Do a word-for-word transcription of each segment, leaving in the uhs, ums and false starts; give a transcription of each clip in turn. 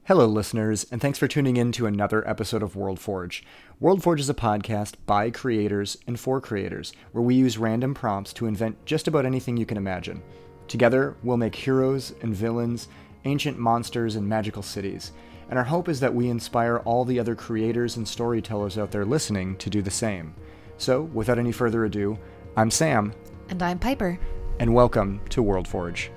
Hello, listeners, and thanks for tuning in to another episode of World Forge. World Forge is a podcast by creators and for creators, where we use random prompts to invent just about anything you can imagine. Together, we'll make heroes and villains, ancient monsters, and magical cities. And our hope is that we inspire all the other creators and storytellers out there listening to do the same. So, without any further ado, I'm Sam. And I'm Piper. And welcome to World Forge.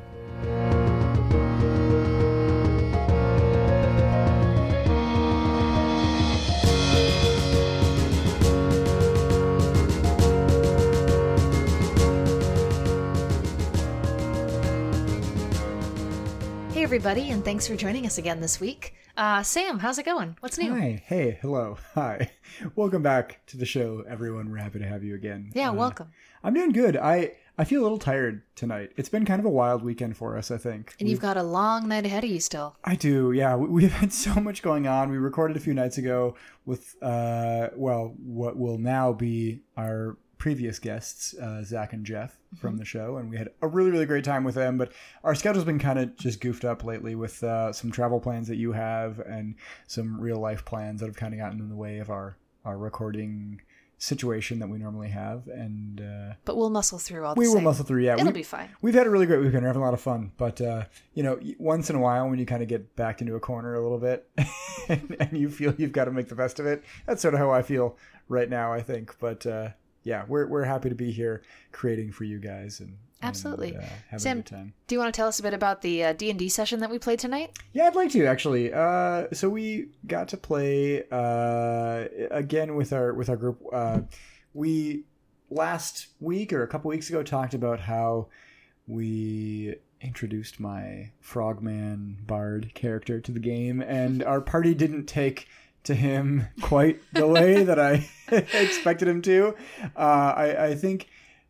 Hey everybody, and thanks for joining us again this week. Uh, Sam, how's it going? What's new? Hi. Hey. Hello. Hi. Welcome back to the show, everyone. We're happy to have you again. Yeah, uh, welcome. I'm doing good. I, I feel a little tired tonight. It's been kind of a wild weekend for us, I think. And We've, you've got a long night ahead of you still. I do, yeah. We, we've had so much going on. We recorded a few nights ago with, uh, well, what will now be our previous guests, uh, Zach and Jeff from mm-hmm. the show, and we had a really, really great time with them. But our schedule's been kind of just goofed up lately with uh, some travel plans that you have and some real life plans that have kind of gotten in the way of our, our recording situation that we normally have. And uh, but we'll muscle through all the we same. will muscle through. Yeah, it'll we, be fine. We've had a really great weekend. We're having a lot of fun. But uh, you know, once in a while, when you kind of get backed into a corner a little bit, and, and you feel you've got to make the best of it, that's sort of how I feel right now, I think. But uh, yeah, we're we're happy to be here creating for you guys and absolutely and, uh, having Sam, a good time. Do you want to tell us a bit about the uh, D and D session that we played tonight? Yeah, I'd like to actually. Uh, so we got to play uh, again with our with our group. Uh, we last week or a couple weeks ago talked about how we introduced my Frogman Bard character to the game, and our party didn't take to him quite the way that I expected him to. Uh, I, I think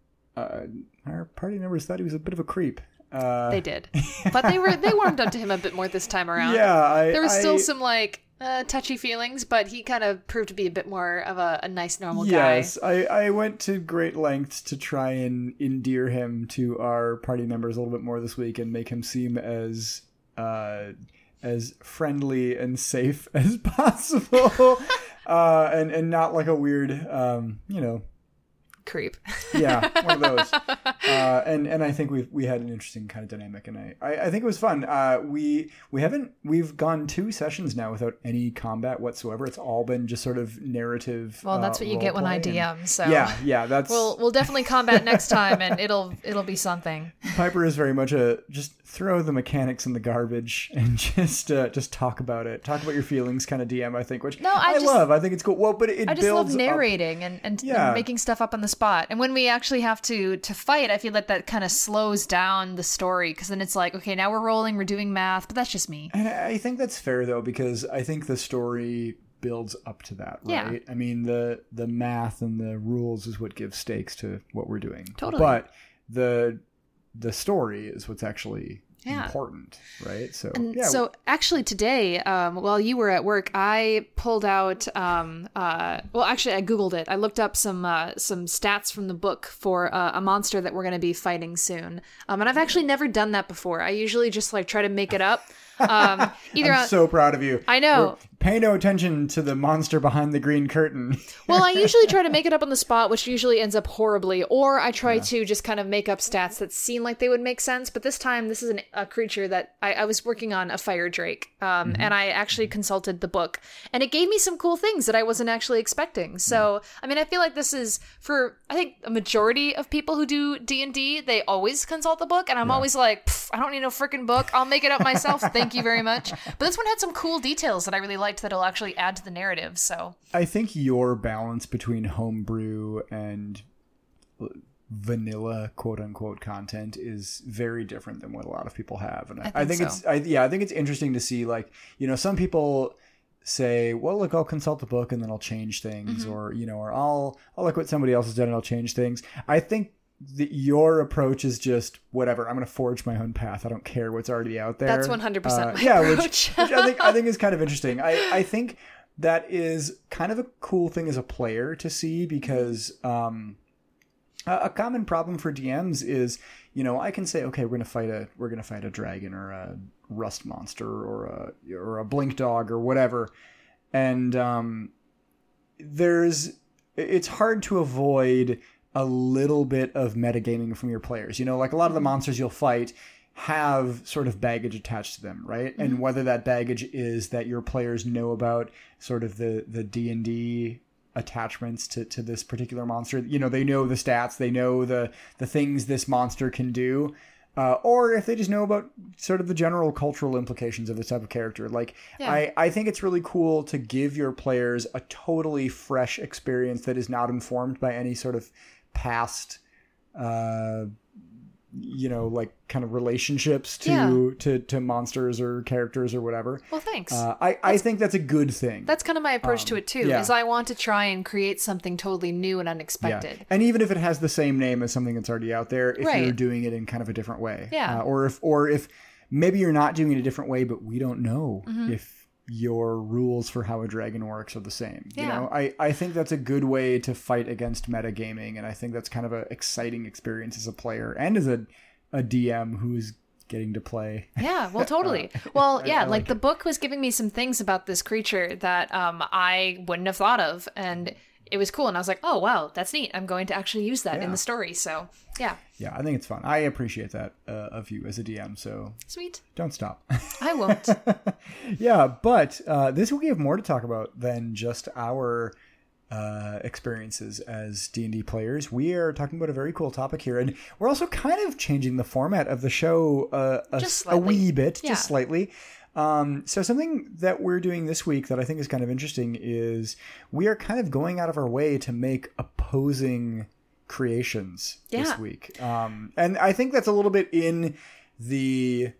uh, our party members thought he was a bit of a creep. Uh, they did, but they were they warmed up to him a bit more this time around. Yeah, I, there was still I, some like uh, touchy feelings, but he kind of proved to be a bit more of a, a nice, normal guy. Yes, I, I went to great lengths to try and endear him to our party members a little bit more this week and make him seem as uh, as friendly and safe as possible, uh, and and not like a weird, um, you know, creep. Yeah, one of those. Uh, and and I think we we had an interesting kind of dynamic, and I, I, I think it was fun. Uh, we we haven't we've gone two sessions now without any combat whatsoever. It's all been just sort of narrative. Well, that's uh, what you get when I D M. And, so yeah, yeah, that's we'll we'll definitely combat next time, and it'll it'll be something. Piper is very much a just throw the mechanics in the garbage and just uh, just talk about it, talk about your feelings, kind of D M. I think, which no, I, I just, love. I think it's cool. Well, but it I just builds love narrating up. and and, yeah. and making stuff up on the spot. And when we actually have to to fight, I feel like that kind of slows down the story, because then it's like, okay, now we're rolling, we're doing math, but that's just me. And I think that's fair though, because I think the story builds up to that, right? Yeah. I mean, the the math and the rules is what gives stakes to what we're doing. Totally. But the the story is what's actually yeah. important, right? So and yeah. So actually today, um, while you were at work, I pulled out. Um, uh, well, actually, I googled it. I looked up some uh, some stats from the book for uh, a monster that we're going to be fighting soon. Um, and I've actually never done that before. I usually just like try to make it up. Um, either I'm on, so proud of you. I know. We're, pay no attention to the monster behind the green curtain. Well, I usually try to make it up on the spot, which usually ends up horribly, or I try yeah. to just kind of make up stats that seem like they would make sense. But this time, this is an, a creature that I, I was working on, a fire drake, um, mm-hmm. and I actually consulted the book, and it gave me some cool things that I wasn't actually expecting. So, yeah. I mean, I feel like this is for, I think, a majority of people who do D and D, they always consult the book, and I'm yeah. always like, I don't need no freaking book. I'll make it up myself. Thank you very much. But this one had some cool details that I really liked that'll actually add to the narrative. So I think your balance between homebrew and vanilla quote unquote content is very different than what a lot of people have. And I, I think, I think so. it's, I, yeah, I think it's interesting to see, like, you know, some people say, well, look, I'll consult the book and then I'll change things, mm-hmm. or, you know, or I'll, I'll look what somebody else has done and I'll change things. I think the, your approach is just whatever. I'm going to forge my own path. I don't care what's already out there. That's one hundred percent uh, my yeah, approach. Which, which I think I think is kind of interesting. I, I think that is kind of a cool thing as a player to see, because um, a, a common problem for D Ms is, you know, I can say, okay, we're going to fight a we're going to fight a dragon or a rust monster or a or a blink dog or whatever, and um, there's it's hard to avoid a little bit of metagaming from your players. You know, like a lot of the monsters you'll fight have sort of baggage attached to them, right? Mm-hmm. And whether that baggage is that your players know about sort of the the D and D attachments to, to this particular monster, you know, they know the stats, they know the the things this monster can do, uh, or if they just know about sort of the general cultural implications of this type of character. Like, yeah. I, I think it's really cool to give your players a totally fresh experience that is not informed by any sort of past uh you know, like kind of relationships to yeah. to to monsters or characters or whatever. Well, thanks. Uh, I, I think that's a good thing. That's kind of my approach um, to it too, yeah. is I want to try and create something totally new and unexpected. Yeah. And even if it has the same name as something that's already out there, if right. you're doing it in kind of a different way. Yeah. Uh, or if or if maybe you're not doing it a different way, but we don't know mm-hmm. if your rules for how a dragon works are the same. Yeah. You know, I, I think that's a good way to fight against metagaming, and I think that's kind of an exciting experience as a player and as a, a D M who's getting to play. Yeah, well, totally. Well, yeah, I, I like, like the it. book was giving me some things about this creature that um I wouldn't have thought of, and it was cool, and I was like, oh, wow, that's neat. I'm going to actually use that yeah. in the story, so yeah. Yeah, I think it's fun. I appreciate that uh, of you as a D M, so... Sweet. Don't stop. I won't. Yeah, but uh, this week we have more to talk about than just our uh, experiences as D and D players. We are talking about a very cool topic here, and we're also kind of changing the format of the show uh, a, a wee bit, yeah. just slightly. Um, so something that we're doing this week that I think is kind of interesting is we are kind of going out of our way to make opposing creations yeah. this week. Um, and I think that's a little bit in the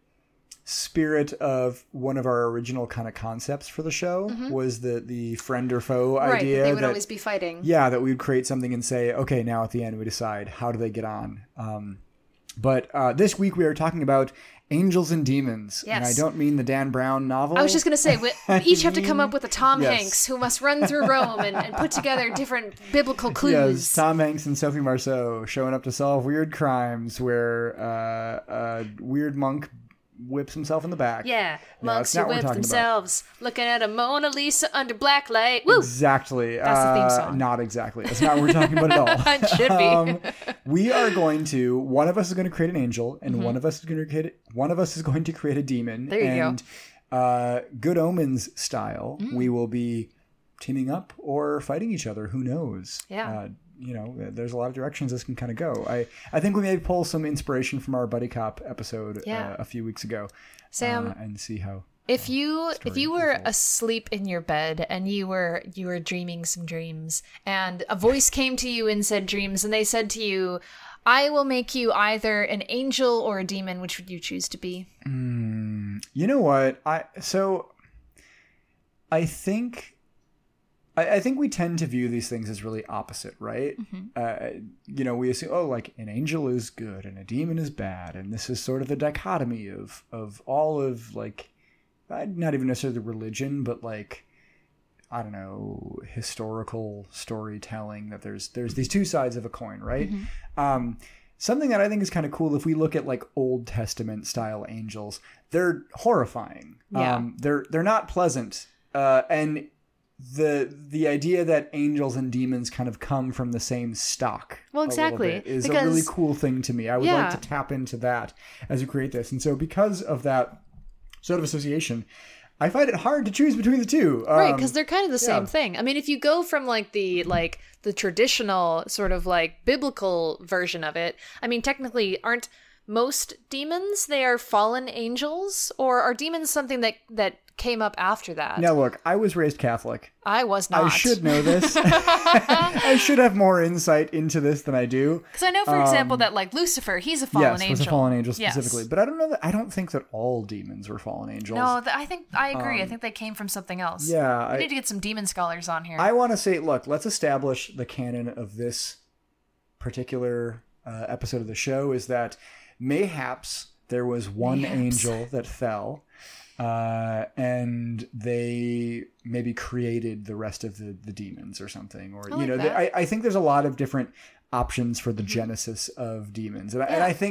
spirit of one of our original kind of concepts for the show mm-hmm. was the, the friend or foe right, idea. Right, they would that, always be fighting. Yeah, that we would create something and say, okay, now at the end we decide how do they get on. Um, but uh, this week we are talking about Angels and Demons. Yes. And I don't mean the Dan Brown novel. I was just going to say, we each have to come up with a Tom yes. Hanks who must run through Rome and, and put together different biblical clues. Yes, Tom Hanks and Sophie Marceau showing up to solve weird crimes where uh, a weird monk whips himself in the back. Yeah, no, monks who whip themselves, about. looking at a Mona Lisa under black light. Woo! Exactly. That's uh, the theme song. Not exactly. That's not what we're talking about at all. It should be. um, we are going to, one of us is going to create an angel, and mm-hmm. one of us is going to create, one of us is going to create a demon. There you and, go. Uh, Good Omens style, mm. we will be teaming up or fighting each other. Who knows? Yeah. Uh, you know, there's a lot of directions this can kind of go. I, I think we may pull some inspiration from our Buddy Cop episode yeah. uh, a few weeks ago. Sam, uh, and see how. If you if you were unfolds. asleep in your bed and you were you were dreaming some dreams and a voice came to you in said dreams and they said to you, I will make you either an angel or a demon, which would you choose to be? Mm, you know what? I so I think I, I think we tend to view these things as really opposite, right? Mm-hmm. Uh, you know, we assume, oh, like an angel is good and a demon is bad, and this is sort of the dichotomy of of all of like, not even necessarily religion, but like, I don't know, historical storytelling. That there's there's these two sides of a coin, right? Mm-hmm. Um, something that I think is kind of cool if we look at like Old Testament style angels, they're horrifying. Yeah. Um, they're they're not pleasant, uh, and the the idea that angels and demons kind of come from the same stock well exactly bit is because, a really cool thing to me. I would yeah. like to tap into that as we create this, and so because of that sort of association, I find it hard to choose between the two. Um, right, because they're kind of the yeah. same thing. I mean, if you go from like the like the traditional sort of like biblical version of it, I mean, technically, aren't most demons, they are fallen angels, or are demons something that that came up after that? Now look, I was raised Catholic. I was not. I should know this. I should have more insight into this than I do. Because I know, for um, example, that like Lucifer, he's a fallen yes, angel. was a fallen angel specifically. Yes. But I don't know that. I don't think that all demons were fallen angels. No, th- I think I agree. Um, I think they came from something else. Yeah, we I, need to get some demon scholars on here. I want to say, look, let's establish the canon of this particular uh, episode of the show is that mayhaps there was one mayhaps. angel that fell. Uh, and they maybe created the rest of the, the demons or something, or I you like know, that. they, I, I think there's a lot of different options for the mm-hmm. genesis of demons, and, I, yeah. and I think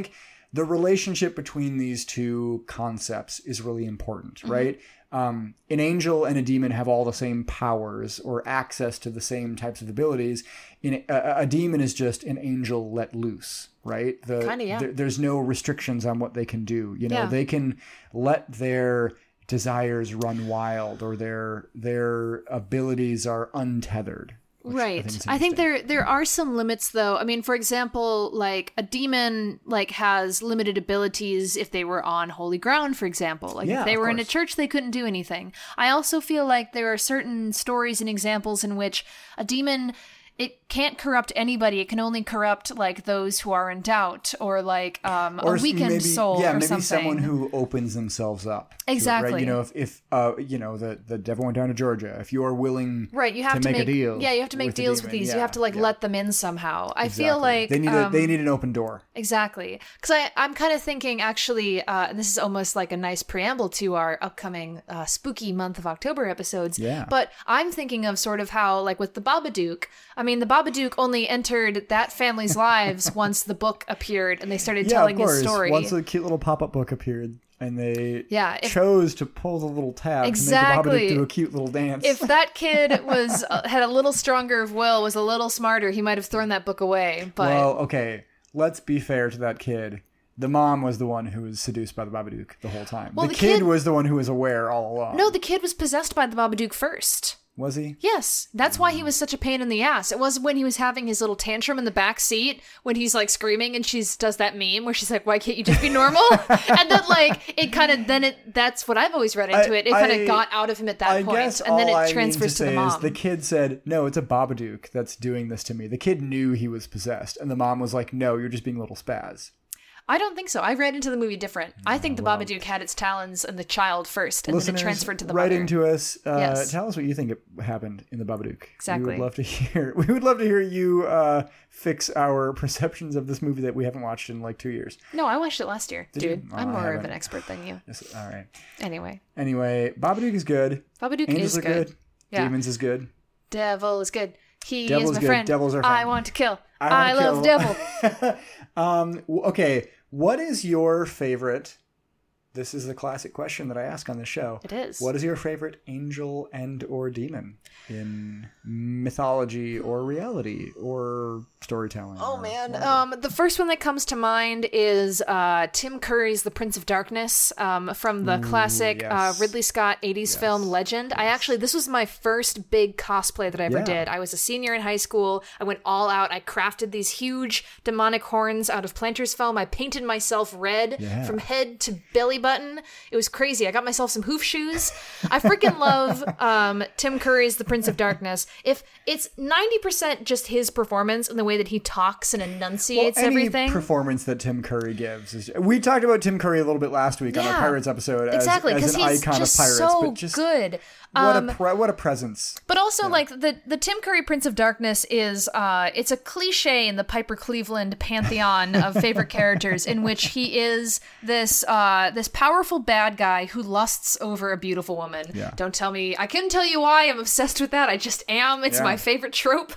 the relationship between these two concepts is really important, mm-hmm. right? Um, an angel and a demon have all the same powers or access to the same types of abilities. In a, a demon is just an angel let loose, right? The, Kinda, yeah. th- there's no restrictions on what they can do. You know, yeah. they can let their desires run wild, or their their abilities are untethered. Right. I think, I think there there are some limits though. I mean, for example, like a demon like has limited abilities if they were on holy ground, for example. Like yeah, if they were course. in a church, they couldn't do anything. I also feel like there are certain stories and examples in which a demon, it can't corrupt anybody. It can only corrupt like those who are in doubt, or like um, or a weakened maybe, soul, yeah, or maybe something. someone who opens themselves up. Exactly. To it, right? You know, if, if uh, you know, the, the devil went down to Georgia. If you are willing, right, you have to, to make, make a deal, yeah, you have to make with deals the with demon, these. yeah, you have to like yeah. let them in somehow. I exactly. feel like they need um, a, they need an open door. Exactly. Because I I'm kind of thinking actually, uh, and this is almost like a nice preamble to our upcoming uh, spooky month of October episodes. Yeah. But I'm thinking of sort of how like with the Babadook. I mean, the Babadook only entered that family's lives once the book appeared and they started Yeah, telling of course. his story. Once the cute little pop-up book appeared, and they Yeah, if- chose to pull the little tab Exactly. to make the Babadook do a cute little dance. If that kid was uh, had a little stronger of will, was a little smarter, he might have thrown that book away. But well, okay, let's be fair to that kid. The mom was the one who was seduced by the Babadook the whole time. Well, the, the kid, kid- was the one who was aware all along. no, the kid was possessed by the Babadook first. Was he? Yes, that's why he was such a pain in the ass. It was when he was having his little tantrum in the back seat when he's like screaming and she does that meme where she's like, "Why can't you just be normal?" And then like it kind of then it that's what I've always read into I- it. It kind I- of got out of him at that I point, guess and then all I it mean transfers to, to, the say mom. is the kid said, "No, it's a Babadook that's doing this to me." The kid knew he was possessed, and the mom was like, "No, you're just being a little spaz." I don't think so. I read into the movie different. I think the well. Babadook had its talons in the child first, and then Listeners, it transferred to the write mother. into us. Uh, Yes. Tell us what you think it happened in the Babadook. Exactly. We would love to hear. We would love to hear you uh, fix our perceptions of this movie that we haven't watched in like two years. No, I watched it last year, Did dude. you? Oh, I'm I more of haven't. an expert than you. Yes, all right. Anyway, Anyway, Babadook is good. Babadook Angels is are good. good. Yeah. Demons is good. Devil is good. He Devil's is my good. friend. Devils are I fun. want to kill. I I, wanna love kill. devil. um. w- Okay. What is your favorite? This is the classic question that I ask on this show. It is. What is your favorite angel and or demon in mythology or reality or storytelling? Oh or man, whatever? um, the first one that comes to mind is uh, Tim Curry's The Prince of Darkness um, from the Ooh, classic yes. uh, Ridley Scott eighties Yes. film Legend. I actually, this was my first big cosplay that I ever Yeah. did. I was a senior in high school. I went all out. I crafted these huge demonic horns out of Planters foam. I painted myself red Yeah. from head to belly button. It was crazy. I got myself some hoof shoes. I freaking love um, Tim Curry's The Prince of Darkness. If it's ninety percent just his performance and the way that he talks and enunciates Well, any everything. performance that Tim Curry gives is. We talked about Tim Curry a little bit last week on our Yeah. Pirates episode as, Exactly, as because an he's icon just of pirates, so but just good. what Um, a pre- what a presence. But also, like the the Tim Curry Prince of Darkness is uh, it's a cliche in the Piper Cleveland pantheon of favorite characters, in which he is this uh, this powerful bad guy who lusts over a beautiful woman. Yeah. Don't tell me I couldn't tell you why I'm obsessed with that. I just am. It's Yeah. my favorite trope.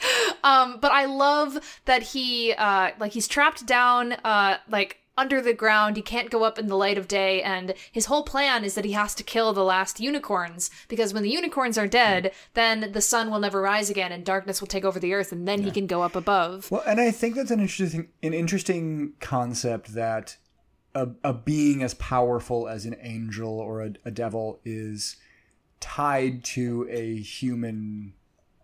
um, but I love that he uh, like he's trapped down uh, like. under the ground. He can't go up in the light of day, and his whole plan is that he has to kill the last unicorns, because when the unicorns are dead, then the sun will never rise again and darkness will take over the earth, and then he can go up above. Well, and I think that's an interesting an interesting concept, that a, a being as powerful as an angel or a, a devil is tied to a human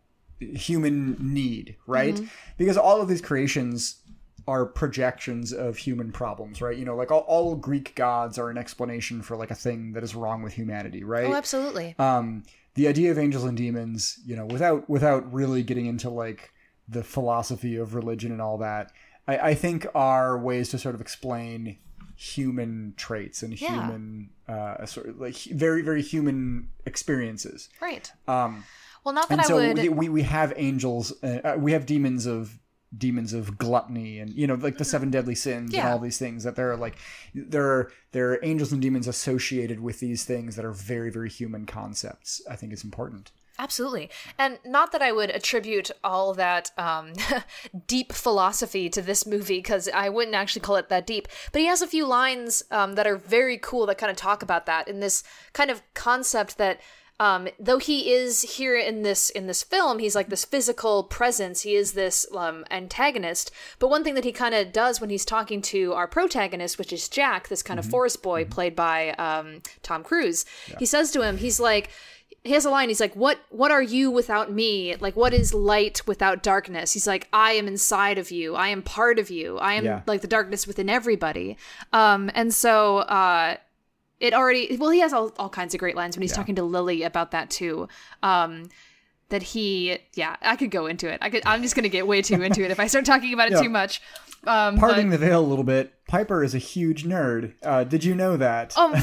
human need, right? Mm-hmm. Because all of these creations are projections of human problems, right? You know, like all, all Greek gods are an explanation for like a thing that is wrong with humanity, right? Oh, absolutely. um the idea of angels and demons, you know, without without really getting into like the philosophy of religion and all that, I, I think are ways to sort of explain human traits and Yeah. human uh sort of like very very human experiences. Right. Um Well, not that and I so would... we, we we have angels, uh, uh, we have demons of demons of gluttony, and you know, like the seven deadly sins and Yeah. all these things, that there are like there are there are angels and demons associated with these things that are very very human concepts. I think it's important. Absolutely. And not that I would attribute all that um, deep philosophy to this movie, because I wouldn't actually call it that deep. But he has a few lines um, that are very cool that kind of talk about that in this kind of concept that um, though he is here in this in this film, he's like this physical presence. He is this um, antagonist. But one thing that he kind of does when he's talking to our protagonist, which is Jack, this kind mm-hmm. of forest boy mm-hmm. played by um, Tom Cruise, yeah. he says to him, he's like, he has a line, he's like, what what are you without me? Like, what is light without darkness? He's like, I am inside of you. I am part of you. I am yeah. like the darkness within everybody. Um, and so uh, it already, well, he has all, all kinds of great lines when he's yeah. talking to Lily about that too. Um, that he, yeah, I could go into it. I could, I'm just going to get way too into it if I start talking about it yeah. too much. Um, Parting but, the veil a little bit, Piper is a huge nerd. Uh, did you know that? Um,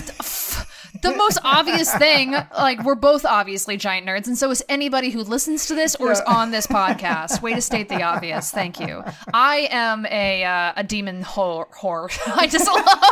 the most obvious thing, like, we're both obviously giant nerds, and so is anybody who listens to this or yeah. is on this podcast. Way to state the obvious. Thank you. I am a uh, a demon whore. whore. I just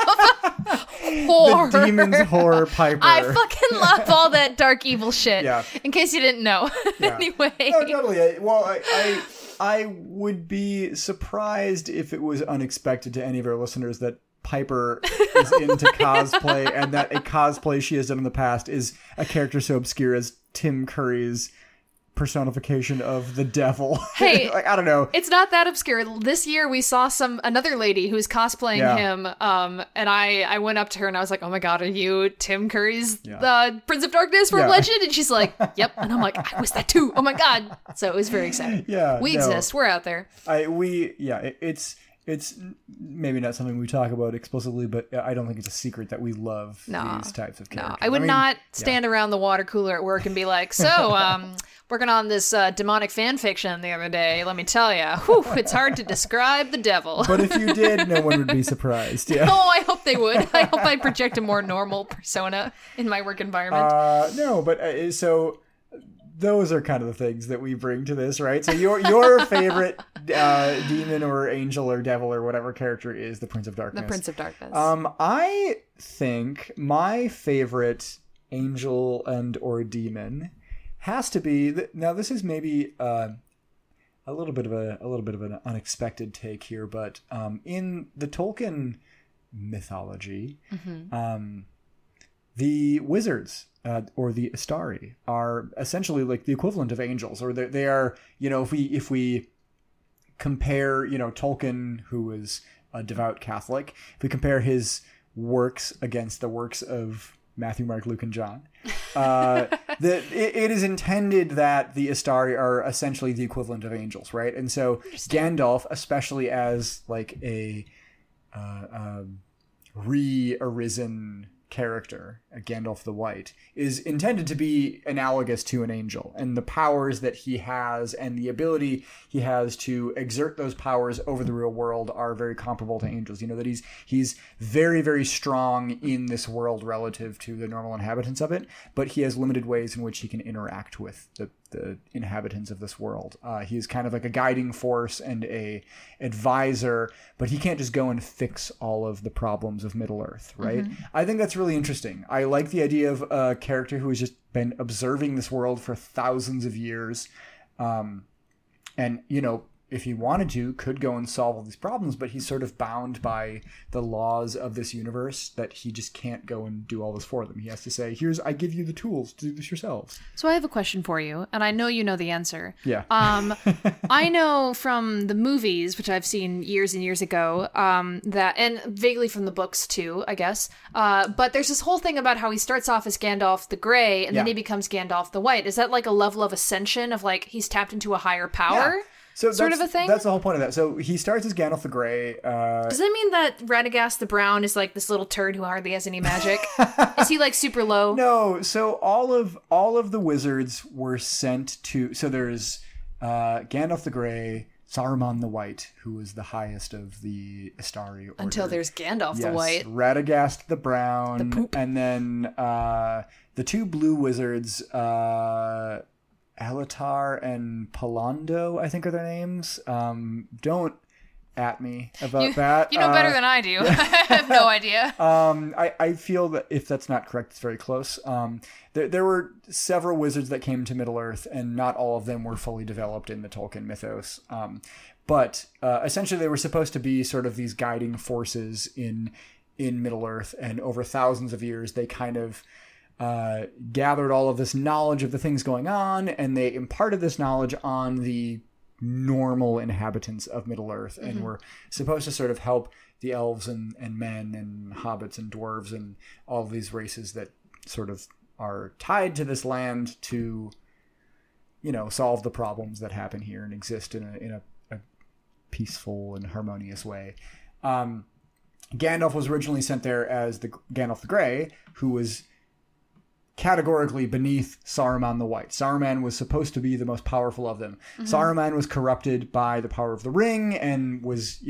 love horror. The demon's whore Piper. I fucking love all that dark evil shit. Yeah. In case you didn't know. Yeah. Anyway. No, totally. Well, I... I... I would be surprised if it was unexpected to any of our listeners that Piper is into cosplay and that a cosplay she has done in the past is a character so obscure as Tim Curry's personification of the devil. Hey, like, I don't know. It's not that obscure. This year we saw some another lady who's cosplaying yeah. him, um, and I, I went up to her and I was like, "Oh my god, are you Tim Curry's yeah. uh, Prince of Darkness from yeah. Legend?" And she's like, "Yep." And I'm like, "I was that too. Oh my god!" So it was very exciting. Yeah, we no, exist. We're out there. I we yeah. It, it's. It's maybe not something we talk about explicitly, but I don't think it's a secret that we love no, these types of characters. No, I would I mean, not stand yeah. around the water cooler at work and be like, so, um, working on this uh, demonic fan fiction the other day, let me tell you, whew, it's hard to describe the devil. But if you did, no one would be surprised. Yeah. Oh, I hope they would. I hope I'd project a more normal persona in my work environment. Uh, no, but uh, so... Those are kind of the things that we bring to this, right? So your your favorite uh, demon or angel or devil or whatever character is the Prince of Darkness. The Prince of Darkness. Um, I think my favorite angel and or demon has to be th- now. This is maybe uh, a little bit of a a little bit of an unexpected take here, but um, in the Tolkien mythology, mm-hmm. um, the wizards. Uh, or the Astari are essentially like the equivalent of angels, or they are, you know, if we if we compare, you know, Tolkien, who was a devout Catholic, if we compare his works against the works of Matthew, Mark, Luke, and John, uh, the, it, it is intended that the Astari are essentially the equivalent of angels, right? And so Gandalf, especially as like a uh, um, re-arisen character, Gandalf the White, is intended to be analogous to an angel, and the powers that he has and the ability he has to exert those powers over the real world are very comparable to angels. You know, that he's he's very, very strong in this world relative to the normal inhabitants of it, but he has limited ways in which he can interact with the the inhabitants of this world. Uh, he is kind of like a guiding force and a advisor, but he can't just go and fix all of the problems of Middle Earth, right? Mm-hmm. I think that's really interesting. I like the idea of a character who has just been observing this world for thousands of years, um, and, you know, if he wanted to, could go and solve all these problems, but he's sort of bound by the laws of this universe that he just can't go and do all this for them. He has to say, here's, I give you the tools to do this yourselves. So I have a question for you, and I know you know the answer. Yeah. Um, I know from the movies, which I've seen years and years ago, um, that, and vaguely from the books too, I guess, uh, but there's this whole thing about how he starts off as Gandalf the Grey, and yeah. then he becomes Gandalf the White. Is that like a level of ascension of like, he's tapped into a higher power? Yeah. So sort of a thing? That's the whole point of that. So he starts as Gandalf the Grey. Uh, Does that mean that Radagast the Brown is like this little turd who hardly has any magic? Is he like super low? No. So all of all of the wizards were sent to. So there's uh, Gandalf the Grey, Saruman the White, who was the highest of the Astari order. Until there's Gandalf yes, the White, Radagast the Brown, the poop. And then uh, the two blue wizards. Uh, Alatar and Palando, I think are their names. Um, don't at me about you, that. You know uh, better than I do. I have no idea. Um, I, I feel that if that's not correct, it's very close. Um, there, there were several wizards that came to Middle-earth, and not all of them were fully developed in the Tolkien mythos. Um, but uh, essentially they were supposed to be sort of these guiding forces in in Middle-earth, and over thousands of years they kind of uh, gathered all of this knowledge of the things going on, and they imparted this knowledge on the normal inhabitants of Middle-earth, and mm-hmm. were supposed to sort of help the elves and, and men and hobbits and dwarves and all of these races that sort of are tied to this land to, you know, solve the problems that happen here and exist in a, in a, a peaceful and harmonious way. Um, Gandalf was originally sent there as the Gandalf the Grey, who was categorically beneath Saruman the White. Saruman was supposed to be the most powerful of them. Mm-hmm. Saruman was corrupted by the power of the ring, and was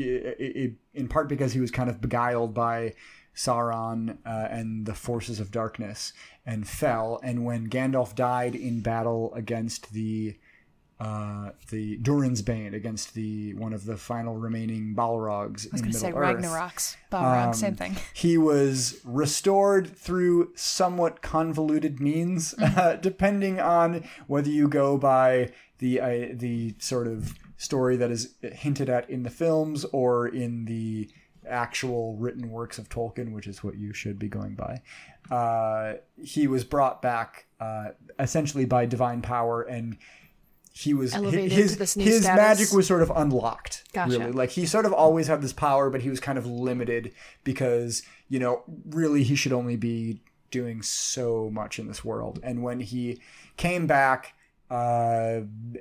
in part because he was kind of beguiled by Sauron uh, and the forces of darkness, and fell. And when Gandalf died in battle against the uh, the Durin's Bane, against the one of the final remaining Balrogs in Middle-earth. I was going to say Ragnarok's Balrog, um, same thing. He was restored through somewhat convoluted means, mm-hmm. uh, depending on whether you go by the uh, the sort of story that is hinted at in the films or in the actual written works of Tolkien, which is what you should be going by. Uh, he was brought back uh, essentially by divine power, and he was elevated his to this new his status. magic was sort of unlocked. Gotcha. Really, like he sort of always had this power, but he was kind of limited because, you know, really he should only be doing so much in this world. And when he came back, uh,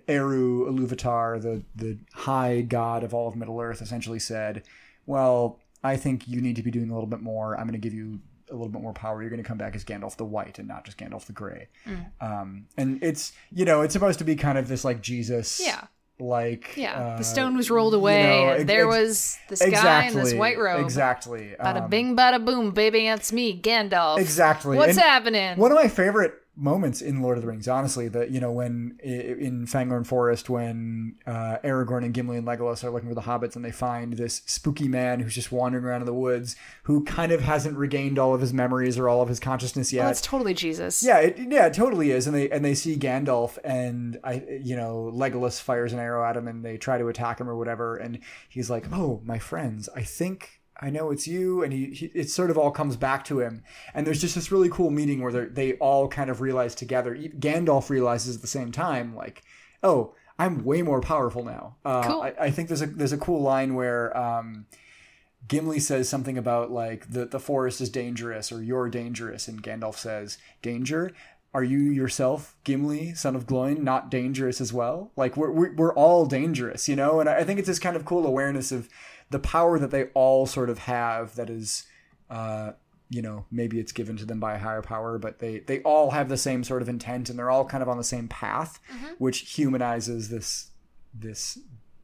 Eru Iluvatar, the the high god of all of Middle-earth, essentially said, "Well, I think you need to be doing a little bit more. I'm going to give you a little bit more power. You're going to come back as Gandalf the White and not just Gandalf the Grey." Mm. Um, and it's, you know, it's supposed to be kind of this like Jesus. Yeah. Like, yeah, uh, the stone was rolled away, you know, and there ex- was this exactly, guy in this white robe. Exactly. Bada um, bing, bada boom, baby, it's me, Gandalf. Exactly. What's and happening? One of my favorite moments in Lord of the Rings, honestly, that, you know, when in Fangorn Forest, when uh, Aragorn and Gimli and Legolas are looking for the hobbits, and they find this spooky man who's just wandering around in the woods, who kind of hasn't regained all of his memories or all of his consciousness yet. Oh, that's totally Jesus. Yeah, it, yeah, it totally is. And they and they see Gandalf, and I, you know, Legolas fires an arrow at him, and they try to attack him or whatever, and he's like, "Oh, my friends, I think I know it's you," and he, he it sort of all comes back to him. And there's just this really cool meeting where they all kind of realize together. Gandalf realizes at the same time, like, "Oh, I'm way more powerful now." Uh, cool. I, I think there's a there's a cool line where um, Gimli says something about like the the forest is dangerous, or you're dangerous, and Gandalf says, "Danger? Are you yourself, Gimli, son of Gloin, not dangerous as well?" Like we're we're, we're all dangerous, you know. And I think it's this kind of cool awareness of the power that they all sort of have, that is, uh, you know, maybe it's given to them by a higher power, but they, they all have the same sort of intent, and they're all kind of on the same path, mm-hmm. which humanizes this this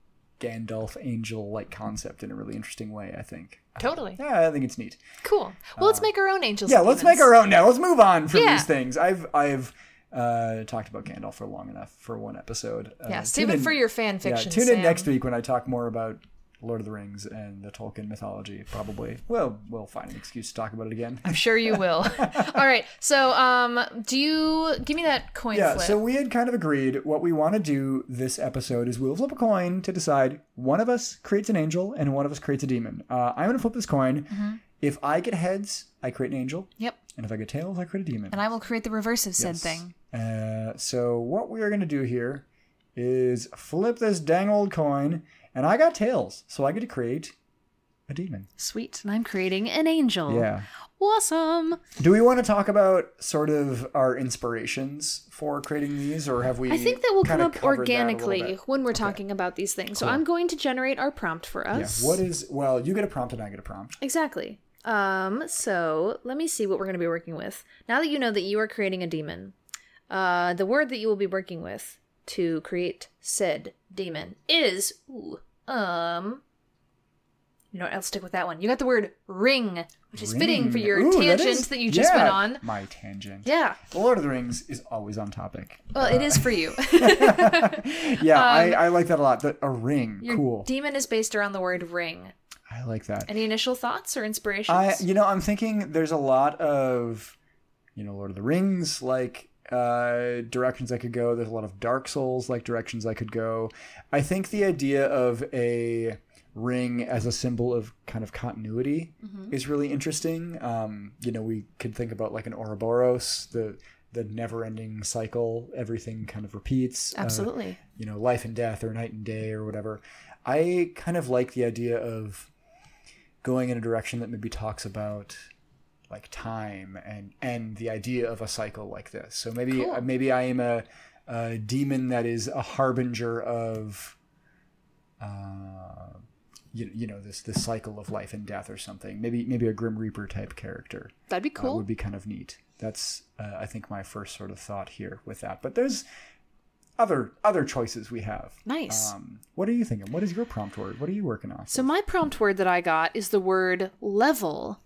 Gandalf angel-like concept in a really interesting way, I think. Totally. Yeah, I think it's neat. Cool. Well, uh, let's make our own angels. Yeah, let's demons. make our own now. Let's move on from yeah. these things. I've I've uh, talked about Gandalf for long enough for one episode. Uh, yeah, save it in, for your fan fiction. Yeah, tune Sam. in next week when I talk more about Lord of the Rings and the Tolkien mythology, probably. Well, we'll find an excuse to talk about it again. I'm sure you will. All right. So, um, do you give me that coin yeah, flip? So we had kind of agreed what we want to do this episode is we'll flip a coin to decide one of us creates an angel and one of us creates a demon. Uh, I'm going to flip this coin. Mm-hmm. If I get heads, I create an angel. Yep. And if I get tails, I create a demon. And I will create the reverse of said yes. thing. Uh, so what we are going to do here is flip this dang old coin. And I got tails, so I get to create a demon. Sweet. And I'm creating an angel. Yeah. Awesome. Do we want to talk about sort of our inspirations for creating these, or have we? I think that will come up organically when we're okay. talking about these things. Cool. So I'm going to generate our prompt for us. Yeah. What is, well, you get a prompt and I get a prompt. Exactly. Um. So let me see what we're going to be working with. Now that you know that you are creating a demon, uh, the word that you will be working with to create said demon is ooh, um You know what? I'll stick with that one. You got the word ring, which is Ring. fitting for your Ooh, that tangent is- that, you just yeah, went on. My tangent. Yeah. The Lord of the Rings is always on topic. Well, Uh, it is for you. yeah, I, I like that a lot. The, a ring. Your Cool. demon is based around the word ring. I like that. Any initial thoughts or inspirations? I, you know, I'm thinking there's a lot of, you know, Lord of the Rings like uh, directions I could go. There's a lot of Dark Souls like directions I could go. I think the idea of a ring as a symbol of kind of continuity mm-hmm. is really interesting. Um, you know, we could think about like an Ouroboros, the the never-ending cycle. Everything kind of repeats. Absolutely. Uh, you know, life and death or night and day or whatever. I kind of like the idea of going in a direction that maybe talks about like time and and the idea of a cycle like this. So maybe cool. maybe I am a, a demon that is a harbinger of uh you, you know this this cycle of life and death or something. Maybe maybe a Grim Reaper type character. That'd be cool. Uh, would be kind of neat. That's uh, I think my first sort of thought here with that. But there's other other choices we have. Nice. Um, what are you thinking? What is your prompt word? What are you working on? So my prompt word that I got is the word level.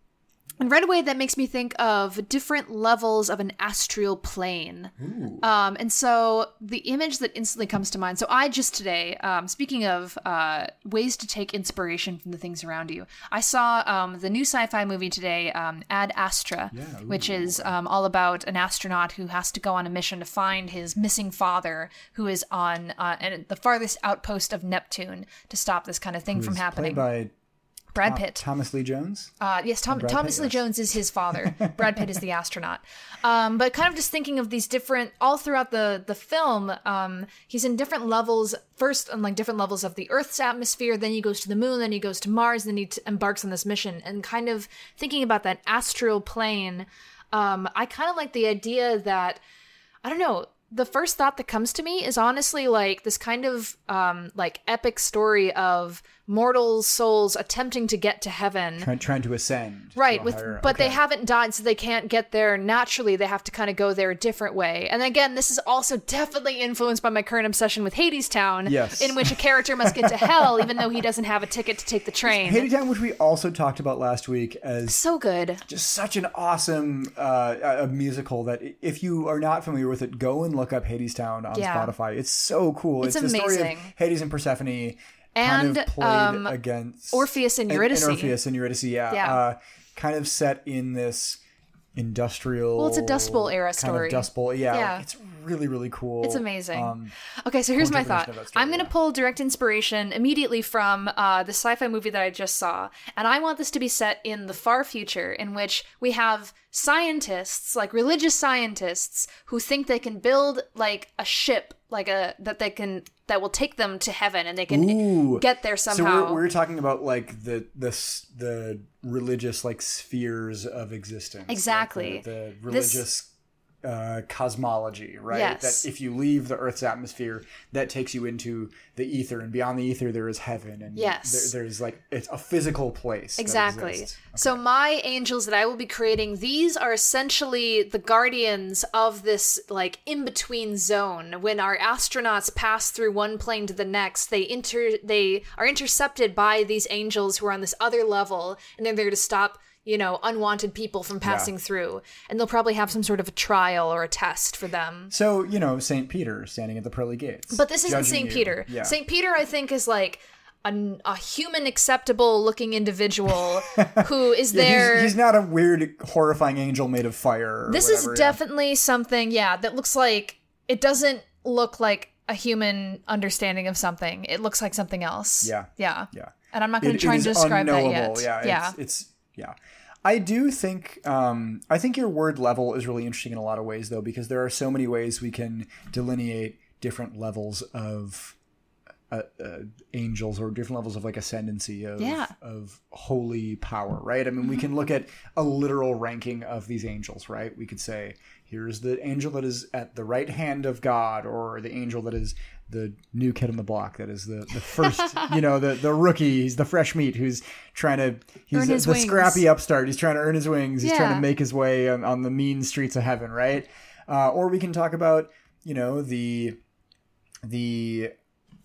And right away, that makes me think of different levels of an astral plane. Um, and so the image that instantly comes to mind. So I just today, um, speaking of uh, ways to take inspiration from the things around you, I saw um, the new sci-fi movie today, um, Ad Astra, Yeah, which is um, all about an astronaut who has to go on a mission to find his missing father, who is on uh, the farthest outpost of Neptune, to stop this kind of thing Who's from happening. Played by Brad Tom- Pitt. Thomas Lee Jones? Uh, yes, Tom, Brad Thomas Pitt, Lee yes. Jones is his father. Brad Pitt is the astronaut. Um, but kind of just thinking of these different, all throughout the the film, um, he's in different levels. First, on like different levels of the Earth's atmosphere. Then he goes to the moon. Then he goes to Mars. Then he t- embarks on this mission. And kind of thinking about that astral plane, um, I kind of like the idea that, I don't know. The first thought that comes to me is honestly like this kind of um, like epic story of mortal souls attempting to get to heaven. Trying, trying to ascend. Right, to a with higher- but they okay. haven't died, so they can't get there naturally. They have to kind of go there a different way. And again, this is also definitely influenced by my current obsession with Hades Town, Yes. in which a character must get to hell even though he doesn't have a ticket to take the train. Hades Town, which we also talked about last week as So good. just such an awesome uh, a a musical that if you are not familiar with it, go and look up Hades Town on Yeah. Spotify. It's so cool. It's the story of amazing. Hades and Persephone And, kind of played um, against Orpheus and and- Eurydice. And, Orpheus and Eurydice, yeah. Yeah. Uh, kind of set in this industrial... Well, it's a Dust Bowl era kind story. Of Dust Bowl, yeah. Yeah. It's really, really cool. It's amazing. Um, Okay, so here's cool my thought. interpretation of that story, I'm going to yeah. pull direct inspiration immediately from uh, the sci-fi movie that I just saw. And I want this to be set in the far future, in which we have scientists, like religious scientists, who think they can build like a ship, like a that they can that will take them to heaven, and they can Ooh. get there So somehow. we're, we're talking about like the the s- the religious like spheres of existence, like, Exactly. the, the This- religious uh, cosmology, right? Yes. That if you leave the Earth's atmosphere, that takes you into the ether, and beyond the ether there is heaven, and Yes. there, there's like it's a physical place. that Exactly. exists. So my angels that I will be creating, these are essentially the guardians of this like in-between zone. When our astronauts pass through one plane to the next, they inter they are intercepted by these angels who are on this other level, and they're there to stop, you know, unwanted people from passing through. And they'll probably have some sort of a trial or a test for them. So you know, Saint Peter standing at the pearly gates, But this isn't judging Saint you. Peter. Yeah. Saint Peter, I think, is like a, a human acceptable looking individual who is Yeah, there. He's, he's not a weird, horrifying angel made of fire. Or This whatever, is yeah. definitely something, yeah, that looks like, it doesn't look like a human understanding of something. It looks like something else. Yeah. Yeah. Yeah. And I'm not going It- to try it and is describe that unknowable. yet. Yeah, Yeah. It's, it's yeah. I do think um, I think your word level is really interesting in a lot of ways, though, because there are so many ways we can delineate different levels of uh, uh, angels or different levels of like ascendancy of Yeah. of holy power, right? I mean, we can look at a literal ranking of these angels, right? We could say, here's the angel that is at the right hand of God, or the angel that is the new kid on the block, that is the, the first, you know, the, the rookie, he's the fresh meat who's trying to, he's Earn the, his the wings. scrappy upstart, he's trying to earn his wings, he's trying Yeah. to make his way on, on the mean streets of heaven, right? Uh, or we can talk about, you know, the, the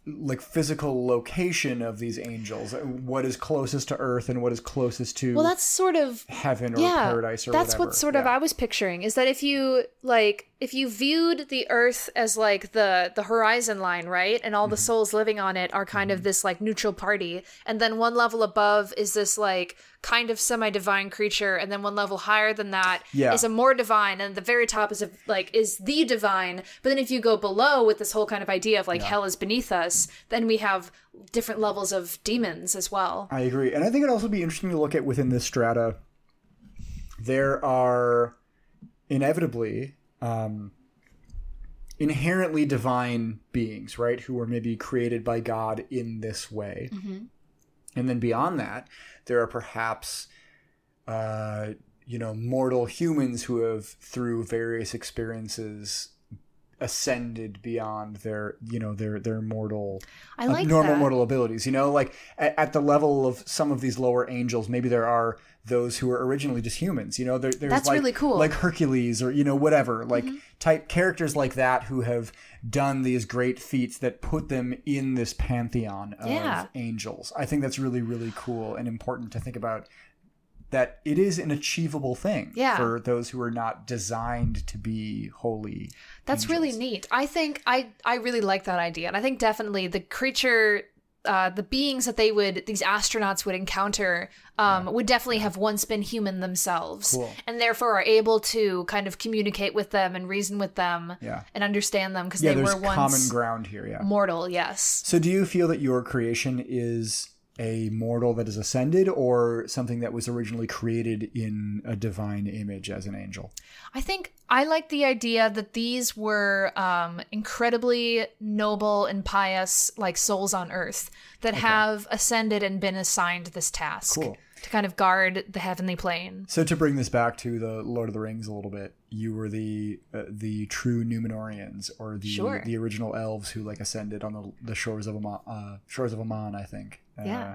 like physical location of these angels, what is closest to earth and what is closest to well, that's sort of heaven or yeah, paradise or that's whatever. what sort of yeah. I was picturing, is that if you like if you viewed the earth as like the the horizon line, right, and all the souls living on it are kind of this like neutral party, and then one level above is this like kind of semi-divine creature, and then one level higher than that Yeah. is a more divine, and the very top is a, like is the divine. But then if you go below with this whole kind of idea of like Yeah. hell is beneath us, then we have different levels of demons as well. I agree. And I think it'd also be interesting to look at within this strata. There are inevitably um, inherently divine beings, right? Who are maybe created by God in this way. Mm-hmm. And then beyond that, there are perhaps, uh, you know, mortal humans who have, through various experiences, ascended beyond their, you know, their their mortal, I like uh, normal that. mortal abilities. You know, like at, at the level of some of these lower angels, maybe there are those who were originally just humans. You know, there, there's That's like, really cool. like Hercules or, you know, whatever, like Mm-hmm. type characters like that who have done these great feats that put them in this pantheon of Yeah. angels. I think that's really, really cool and important to think about, that it is an achievable thing Yeah. for those who are not designed to be holy. That's angels. really neat. I think I I really like that idea, and I think definitely the creature, uh, the beings that they would these astronauts would encounter, um, would definitely have once been human themselves, Cool. and therefore are able to kind of communicate with them and reason with them, Yeah. and understand them because Yeah, they there's were once common ground here, yeah. mortal. Yes. So do you feel that your creation is a mortal that is ascended, or something that was originally created in a divine image as an angel? I think I like the idea that these were um, incredibly noble and pious, like souls on Earth that have ascended and been assigned this task Cool. to kind of guard the heavenly plane. So to bring this back to the Lord of the Rings a little bit, you were the uh, the true Numenorians, or the Sure. the original elves who like ascended on the the shores of Aman, uh, shores of Aman, I think. Yeah.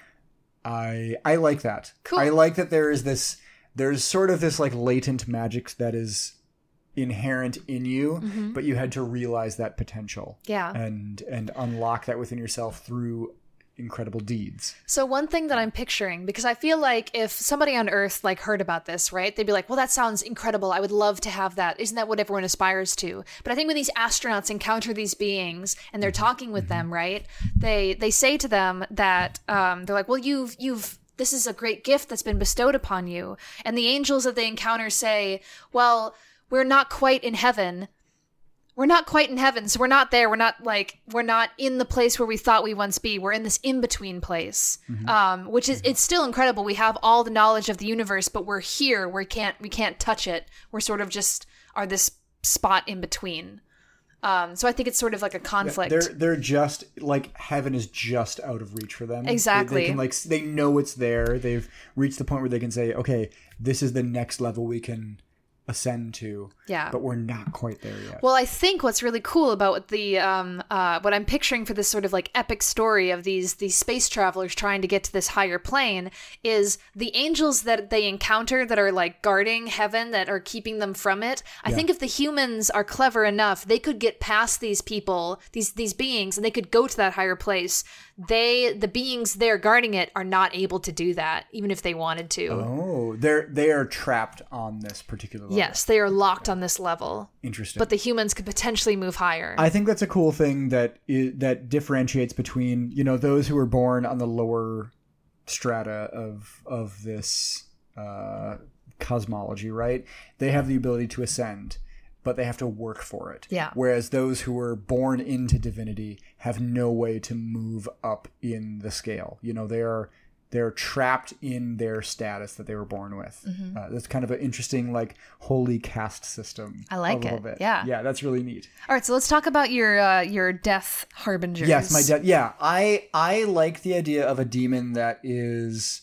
Uh, I I like that. Cool. I like that there is this there's sort of this like latent magic that is inherent in you, Mm-hmm. but you had to realize that potential Yeah. and and unlock that within yourself through incredible deeds. So one thing that I'm picturing, because I feel like if somebody on Earth like heard about this, right, they'd be like, well, that sounds incredible. I would love to have that. Isn't that what everyone aspires to? But I think when these astronauts encounter these beings and they're talking with them, right, they they say to them that um, they're like, well, you've you've this is a great gift that's been bestowed upon you. And the angels that they encounter say, well, we're not quite in heaven. We're not quite in heaven, so we're not there. We're not like we're not in the place where we thought we once be. We're in this in-between place, um, which is it's still incredible. We have all the knowledge of the universe, but we're here. We can't we can't touch it. We're sort of just are this spot in between. Um, so I think it's sort of like a conflict. They're they're just like heaven is just out of reach for them. They- Exactly. They, can like they know it's there. They've reached the point where they can say, okay, this is the next level we can ascend to. Yeah. But we're not quite there yet. Well, I think what's really cool about the um, uh, what I'm picturing for this sort of like epic story of these these space travelers trying to get to this higher plane is the angels that they encounter that are like guarding heaven, that are keeping them from it. I Yeah. think if the humans are clever enough, they could get past these people, these these beings, and they could go to that higher place. They the beings there guarding it are not able to do that, even if they wanted to. Oh, they're they are trapped on this particular level. Yes, they are locked on this level. Interesting. But the humans could potentially move higher. I think that's a cool thing that i- that differentiates between, you know, those who are born on the lower strata of of this uh, cosmology, right? They have the ability to ascend, but they have to work for it. Yeah. Whereas those who were born into divinity have no way to move up in the scale. You know, they are they're trapped in their status that they were born with. Mm-hmm. Uh, that's kind of an interesting, like, holy caste system. I like a little it. bit. Yeah. Yeah, that's really neat. All right, so let's talk about your uh, your death harbingers. Yes, my death. Yeah, I I like the idea of a demon that is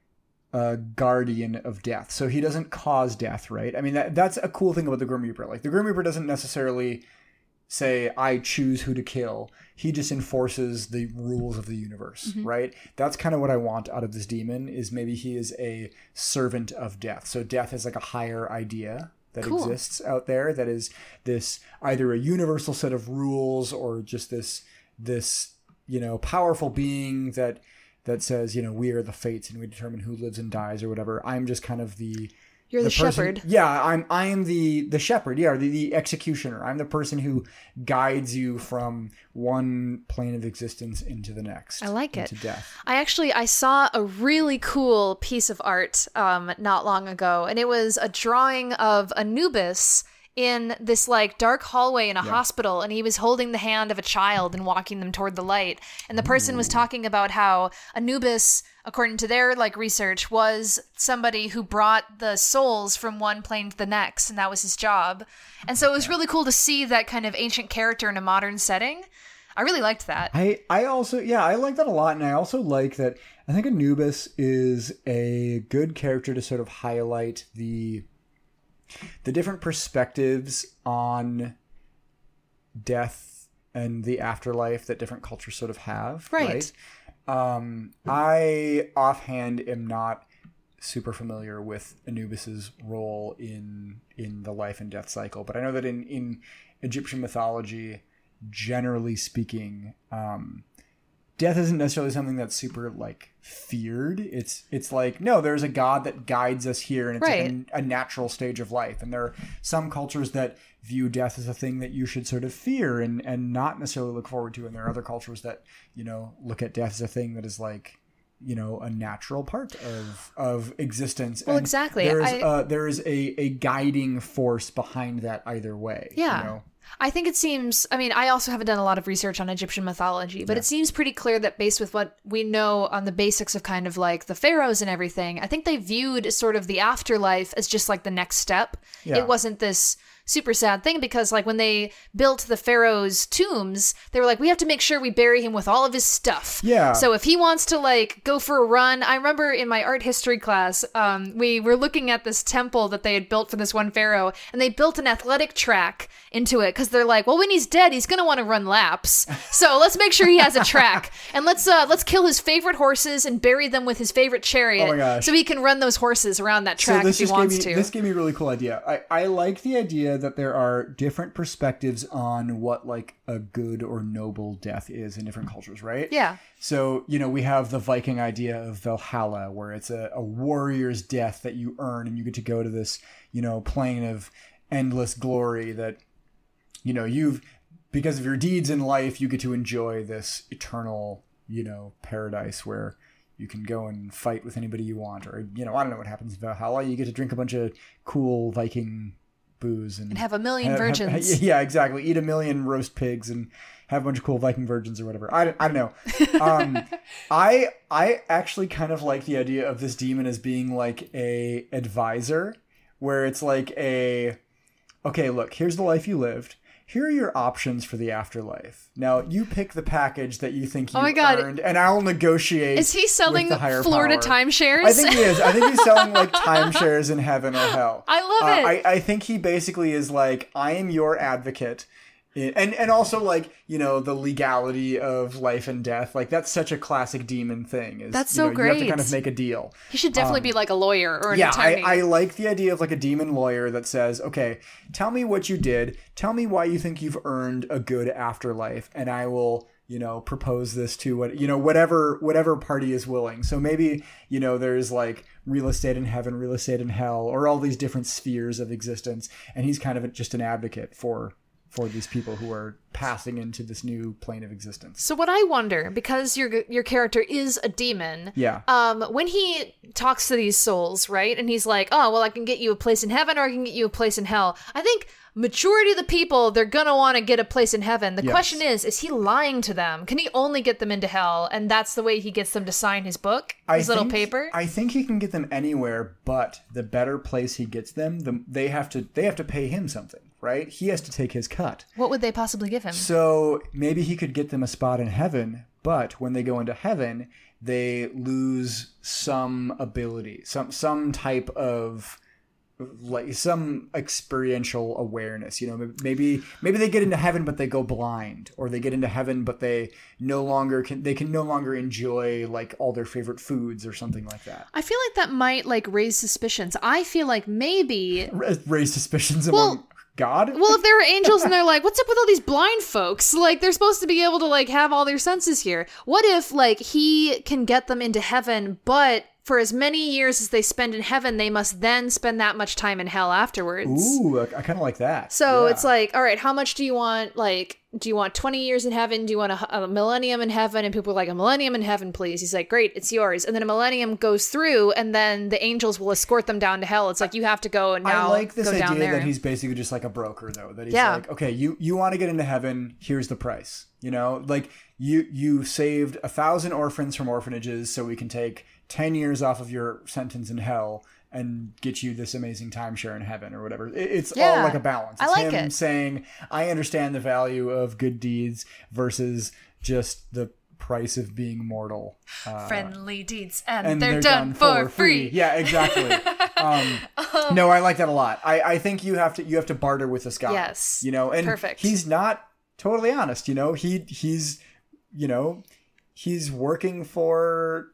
a guardian of death. So he doesn't cause death, right? I mean, that that's a cool thing about the Grim Reaper. Like, the Grim Reaper doesn't necessarily say, I choose who to kill. He just enforces the rules of the universe, Mm-hmm. right? That's kind of what I want out of this demon, is maybe he is a servant of death. So death is like a higher idea that Cool. exists out there, that is this either a universal set of rules or just this this you know, powerful being that that says, you know, we are the fates and we determine who lives and dies or whatever. I'm just kind of the You're the, the person, shepherd. Yeah, I'm I am the the shepherd. Yeah, the, the executioner. I'm the person who guides you from one plane of existence into the next. I like it. Into death. I actually I saw a really cool piece of art um not long ago, and it was a drawing of Anubis in this like dark hallway in a yeah. hospital, and he was holding the hand of a child and walking them toward the light. And the person Ooh. was talking about how Anubis, according to their like research, was somebody who brought the souls from one plane to the next, and that was his job. And so it was really cool to see that kind of ancient character in a modern setting. I really liked that. I, I also, yeah, I like that a lot. And I also like that I think Anubis is a good character to sort of highlight the the different perspectives on death and the afterlife that different cultures sort of have. Right. right? Um, I offhand am not super familiar with Anubis's role in in the life and death cycle, but I know that in, in Egyptian mythology, generally speaking, um, death isn't necessarily something that's super like feared. It's it's like, no, there's a god that guides us here, and it's right. like a, a natural stage of life. And there are some cultures that view death as a thing that you should sort of fear and and not necessarily look forward to. And there are other cultures that, you know, look at death as a thing that is like, you know, a natural part of of existence. Well, and exactly. There's I... uh, there is a a guiding force behind that either way. Yeah. You know? I think it seems, I mean, I also haven't done a lot of research on Egyptian mythology, but yeah. it seems pretty clear that based with what we know on the basics of kind of like the pharaohs and everything, I think they viewed sort of the afterlife as just like the next step. Yeah. It wasn't this super sad thing, because like when they built the pharaoh's tombs, they were like, we have to make sure we bury him with all of his stuff. Yeah. So if he wants to like go for a run, I remember in my art history class, um, we were looking at this temple that they had built for this one pharaoh, and they built an athletic track into it because they're like, well, when he's dead, he's gonna want to run laps, so let's make sure he has a track, and let's uh let's kill his favorite horses and bury them with his favorite chariot, oh my gosh. so he can run those horses around that track so if he wants me, to. This gave me a really cool idea. I, I like the idea that there are different perspectives on what like a good or noble death is in different cultures, right? Yeah. So, you know, we have the Viking idea of Valhalla, where it's a, a warrior's death that you earn, and you get to go to this, you know, plane of endless glory that, you know, you've, because of your deeds in life, you get to enjoy this eternal, you know, paradise where you can go and fight with anybody you want. Or, you know, I don't know what happens in Valhalla. You get to drink a bunch of cool Viking booze and, and have a million have, virgins. Have, yeah, exactly. Eat a million roast pigs and have a bunch of cool Viking virgins or whatever. I, I don't know. Um, I I actually kind of like the idea of this demon as being like a advisor, where it's like a, okay, look, here's the life you lived. Here are your options for the afterlife. Now, you pick the package that you think you oh my God. earned, and I'll negotiate. Is he selling with the higher Florida power. timeshares? I think he is. I think he's selling like timeshares in heaven or hell. I love uh, it. I, I think he basically is like, I am your advocate. And and also like, you know, the legality of life and death. Like, that's such a classic demon thing. Is, that's you so know, great. You have to kind of make a deal. He should definitely um, be like a lawyer or an yeah, attorney. I, I like the idea of like a demon lawyer that says, okay, tell me what you did. Tell me why you think you've earned a good afterlife. And I will, you know, propose this to what, you know, whatever, whatever party is willing. So maybe, you know, there's like real estate in heaven, real estate in hell, or all these different spheres of existence. And he's kind of just an advocate for for these people who are passing into this new plane of existence. So what I wonder, because your your character is a demon, yeah. um, when he talks to these souls, right, and he's like, oh, well, I can get you a place in heaven or I can get you a place in hell. I think majority of the people, they're going to want to get a place in heaven. The yes. question is, is he lying to them? Can he only get them into hell? And that's the way he gets them to sign his book, his I little think, paper? I think he can get them anywhere, but the better place he gets them, the, they have to they have to pay him something, right? He has to take his cut. What would they possibly give him? So maybe he could get them a spot in heaven, but when they go into heaven, they lose some ability, some some type of like some experiential awareness. You know, maybe maybe they get into heaven but they go blind, or they get into heaven but they no longer can they can no longer enjoy like all their favorite foods or something like that. I feel like that might like raise suspicions. I feel like maybe raise suspicions well, among God? Well, if there are angels and they're like, what's up with all these blind folks? Like, they're supposed to be able to, like, have all their senses here. What if, like, he can get them into heaven, but for as many years as they spend in heaven, they must then spend that much time in hell afterwards? Ooh, I, I kind of like that. So yeah. it's like, all right, how much do you want? Like, do you want twenty years in heaven? Do you want a, a millennium in heaven? And people are like, a millennium in heaven, please. He's like, great, it's yours. And then a millennium goes through, and then the angels will escort them down to hell. It's like, you have to go and now I like this go down idea there. that he's basically just like a broker, though. That he's Yeah. like, okay, you, you want to get into heaven, here's the price. You know, like you you saved a thousand orphans from orphanages so we can take ten years off of your sentence in hell and get you this amazing timeshare in heaven or whatever. It, it's Yeah. all like a balance. I It's like him it. saying, I understand the value of good deeds versus just the price of being mortal. Uh, Friendly deeds, and, and they're, they're, done, done, for free. free. Yeah, exactly. um, no, I like that a lot. I, I think you have to you have to barter with this guy. Yes. You know, and Perfect. he's not totally honest. You know, he he's you know he's working for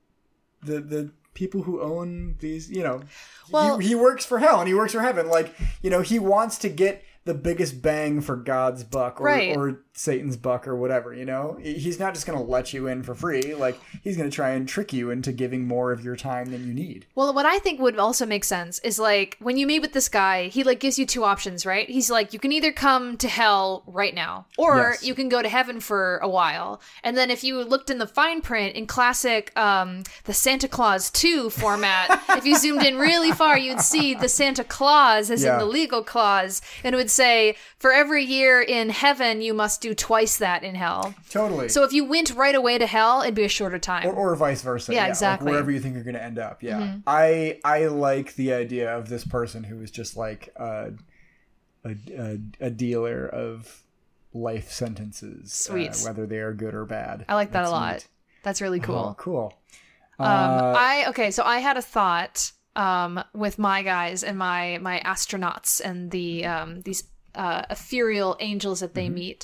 the the people who own these. You know, Well- he, he works for hell and he works for heaven. Like, you know, he wants to get the biggest bang for God's buck or, Right. or Satan's buck or whatever, you know? He's not just going to let you in for free. Like, he's going to try and trick you into giving more of your time than you need. Well, what I think would also make sense is like when you meet with this guy, he like gives you two options, right? He's like, you can either come to hell right now, or Yes. you can go to heaven for a while. And then if you looked in the fine print in classic, um, the Santa Claus two format, if you zoomed in really far, you'd see the Santa Claus as Yeah. in the legal clause, and it would say, for every year in heaven, you must do twice that in hell. Totally. So if you went right away to hell, it'd be a shorter time. Or, or vice versa. Yeah, like exactly. Mm-hmm. wherever you think you're going to end up. Yeah. I I like the idea of this person who is just like a, a, a, a dealer of life sentences. Sweet. Uh, whether they are good or bad. I like that That's a lot. neat. That's really cool. Oh, cool. Um, Uh, I okay, so I had a thought um, with my guys and my my astronauts and the um, these uh, ethereal angels that they Mm-hmm. meet.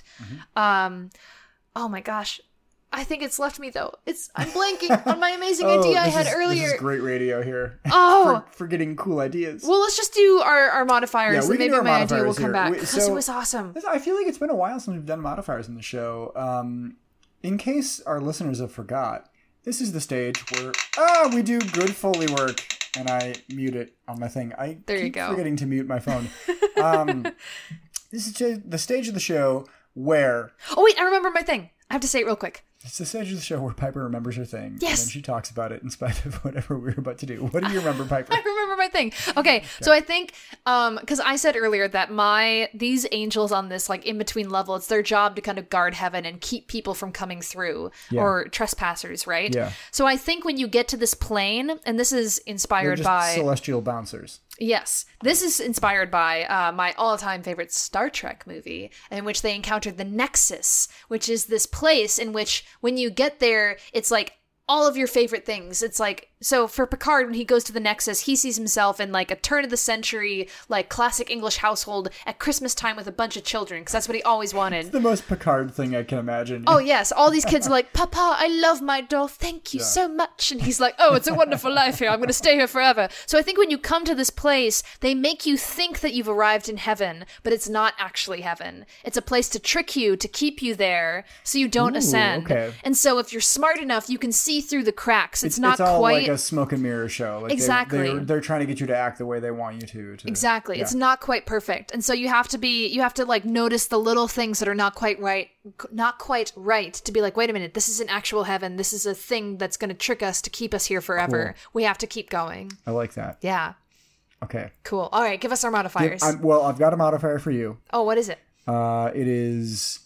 Um, oh my gosh, I think it's left me though. It's I'm blanking on my amazing oh, idea I this had is- earlier. This is great radio here. Oh. for, for getting cool ideas. Well, let's just do our, our modifiers, Yeah, we and can maybe do our my idea will modifiers come here. back We- because so- it was awesome. I feel like it's been a while since we've done modifiers in the show. Um, in case our listeners have forgot, this is the stage where ah we do good Foley work, and I mute it on my thing. I There you keep go. forgetting to mute my phone. Um, this is just the stage of the show where Oh wait, I remember my thing. I have to say it real quick. it's the stage of the show where Piper remembers her thing, Yes. and then she talks about it in spite of whatever we were about to do. What do you remember, Piper? I remember my thing. Okay, so I think um because I said earlier that my these angels on this like in between level, it's their job to kind of guard heaven and keep people from coming through Yeah. or trespassers, right? Yeah. So I think when you get to this plane, and this is They're inspired just by celestial bouncers. yes, this is inspired by uh, my all-time favorite Star Trek movie, in which they encountered the Nexus, which is this place in which when you get there, it's like all of your favorite things. It's like, so for Picard, when he goes to the Nexus, he sees himself in like a turn of the century, like classic English household at Christmas time with a bunch of children, because that's what he always wanted. The most Picard thing I can imagine. Oh yes, all these kids are like, Papa, I love my doll, thank you Yeah. so much. And he's like, oh, it's a wonderful life here, I'm going to stay here forever. So I think when you come to this place, they make you think that you've arrived in heaven, but it's not actually heaven. It's a place to trick you, to keep you there, so you don't Ooh, ascend. okay. And so if you're smart enough, you can see through the cracks. It's, It's, not it's all quite... like a smoke and mirror show. Like they- Exactly. They're, they're trying to get you to act the way they want you to. to Exactly. yeah. It's not quite perfect. And so you have to be, you have to like notice the little things that are not quite right, not quite right to be like, wait a minute, this isn't actual heaven. This is a thing that's going to trick us to keep us here forever. Cool. We have to keep going. I like that. Yeah. Okay. Cool. All right. Give us our modifiers. I'm, well, I've got a modifier for you. oh, what is it? Uh, it is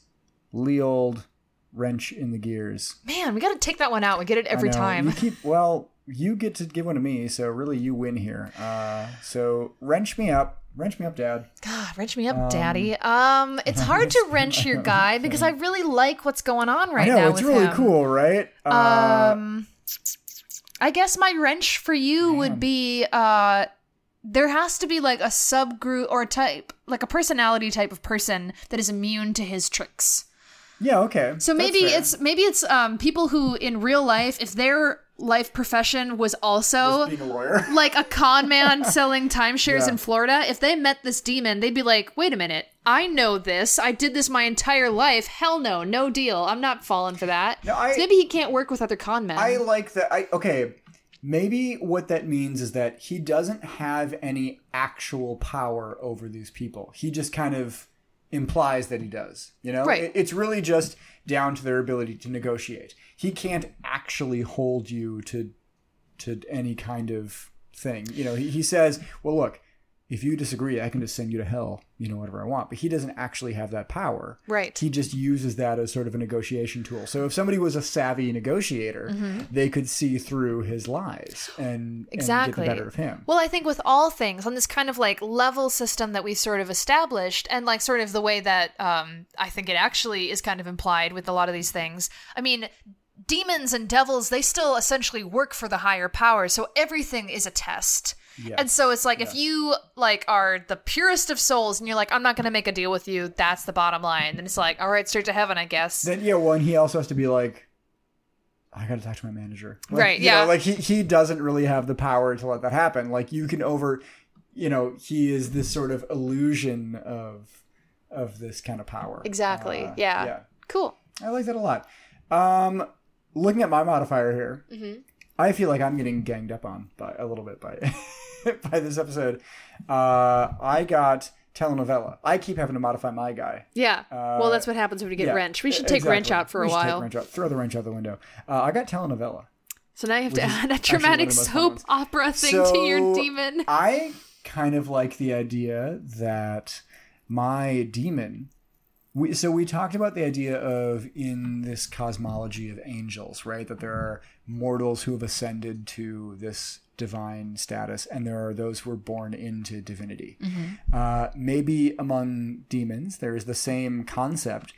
Leold wrench in the gears. Man, we got to take that one out. We get it I every know. time. You keep well. You get to give one to me, so really you win here. Uh, so wrench me up, wrench me up, Dad. God, wrench me up, daddy. Um, it's hard to wrench your guy because I really like what's going on right I know now it's with really him. cool, right? Uh, Um, I guess my wrench for you would be uh, there has to be like a subgroup or type, like a personality type of person that is immune to his tricks. yeah, okay. So That's maybe fair. it's maybe it's um people who in real life, if they're life profession was also Was being a lawyer. like a con man selling timeshares Yeah. in Florida, if they met this demon, they'd be like, wait a minute, I know this. I did this my entire life. Hell no, no deal. I'm not falling for that. No, I- so maybe he can't work with other con men. I like that. I okay. Maybe what that means is that he doesn't have any actual power over these people. He just kind of implies that he does. You know, Right. It- it's really just down to their ability to negotiate. He can't actually hold you to to any kind of thing. You know, he, he says, "Well, look, if you disagree, I can just send you to hell. You know, whatever I want." But he doesn't actually have that power. Right. He just uses that as sort of a negotiation tool. So if somebody was a savvy negotiator, they could see through his lies and, Exactly. and get the better of him. Well, I think with all things on this kind of like level system that we sort of established, and like sort of the way that um, I think it actually is kind of implied with a lot of these things. I mean, demons and devils, they still essentially work for the higher power, so everything is a test. Yeah. And so it's like Yes. if you like are the purest of souls and you're like, I'm not going to make a deal with you, that's the bottom line. Then it's like, all right, straight to heaven, I guess. Then yeah, well, and he also has to be like, I got to talk to my manager. Like, Right, you yeah. know, like he he doesn't really have the power to let that happen. Like you can over, you know, he is this sort of illusion of of this kind of power. Exactly. Uh, yeah. Yeah. Cool. I like that a lot. Um, looking at my modifier here, Mm-hmm. I feel like I'm getting ganged up on by a little bit by by this episode. Uh, I got telenovela. I keep having to modify my guy. Yeah. Uh, well, that's what happens when we get yeah, wrench. We should take exactly. wrench out for We a should take while. wrench out. Throw the wrench out the window. Uh, I got telenovela. So now you have to Which is add a actually dramatic one of the most fun soap ones. opera thing to your So, demon. I kind of like the idea that my demon. We, so we talked about the idea of in this cosmology of angels, right? That there are mortals who have ascended to this divine status, and there are those who are born into divinity. Uh, maybe among demons, there is the same concept.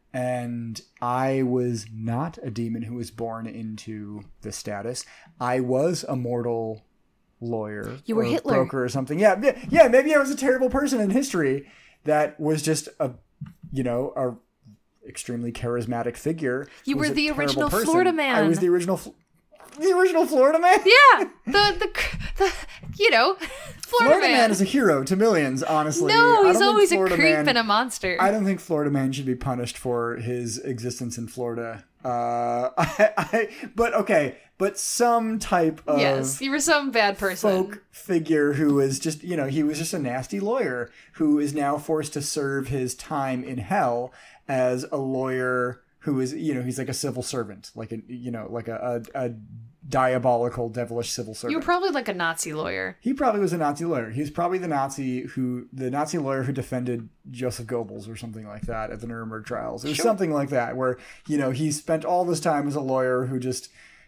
And I was not a demon who was born into this status. I was a mortal lawyer. You were or Hitler. broker or something. Yeah, yeah, yeah. Maybe I was a terrible person in history that was just a, you know, a extremely charismatic figure. You who were was a the terrible original person. Florida man. I was the original, Fl- the original Florida man. Yeah, the, the the you know, Florida, Florida man. is a hero to millions. Honestly, no, I he's don't think always a Florida creep man- and a monster. I don't think Florida man should be punished for his existence in Florida. Uh, I, I, but okay, but some type of yes, you were some bad person. folk figure who is just, you know, he was just a nasty lawyer who is now forced to serve his time in hell as a lawyer who is, you know, he's like a civil servant, like a, you know, like a, a, a diabolical, devilish civil servant. You were probably like a Nazi lawyer. He probably was a Nazi lawyer. He's probably the Nazi who, the Nazi lawyer who defended Joseph Goebbels or something like that at the Nuremberg trials. It was Sure. something like that where, you know, he spent all this time as a lawyer who just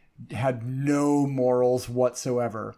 had no morals whatsoever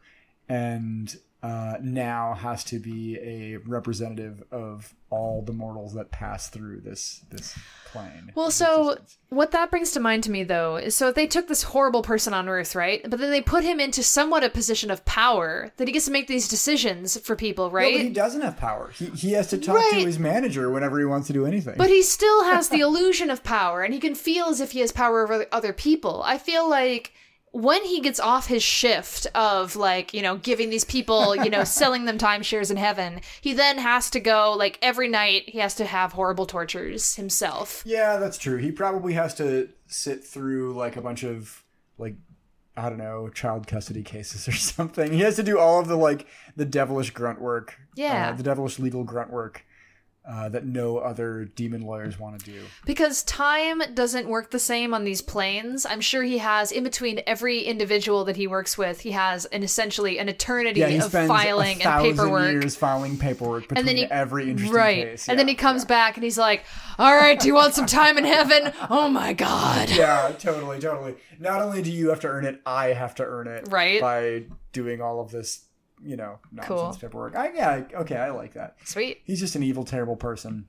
and uh, now has to be a representative of all the mortals that pass through this this plane. Well, of so existence. what that brings to mind to me, though, is so they took this horrible person on Earth, right? But then they put him into somewhat a position of power that he gets to make these decisions for people, No, right? but he doesn't have power. He he has to talk Right. to his manager whenever he wants to do anything. But he still has the illusion of power, and he can feel as if he has power over other people. I feel like when he gets off his shift of, like, you know, giving these people, you know, selling them timeshares in heaven, he then has to go, like, every night, he has to have horrible tortures himself. Yeah, that's true. He probably has to sit through like a bunch of like I don't know, child custody cases or something. He has to do all of the like the devilish grunt work. Yeah. Uh, the devilish legal grunt work uh, that no other demon lawyers want to do. Because time doesn't work the same on these planes. I'm sure he has, in between every individual that he works with, he has an essentially an eternity Yeah, he of spends filing a and thousand paperwork. years filing paperwork between And then he, every interesting right. case. And then Yeah, he comes yeah. back and he's like, all right, do you want some time in heaven? Oh my God. Yeah, totally, totally. Not only do you have to earn it, I have to earn it. Right. By doing all of this, you know, nonsense Cool. paperwork. I, yeah, okay, I like that. Sweet. He's just an evil, terrible person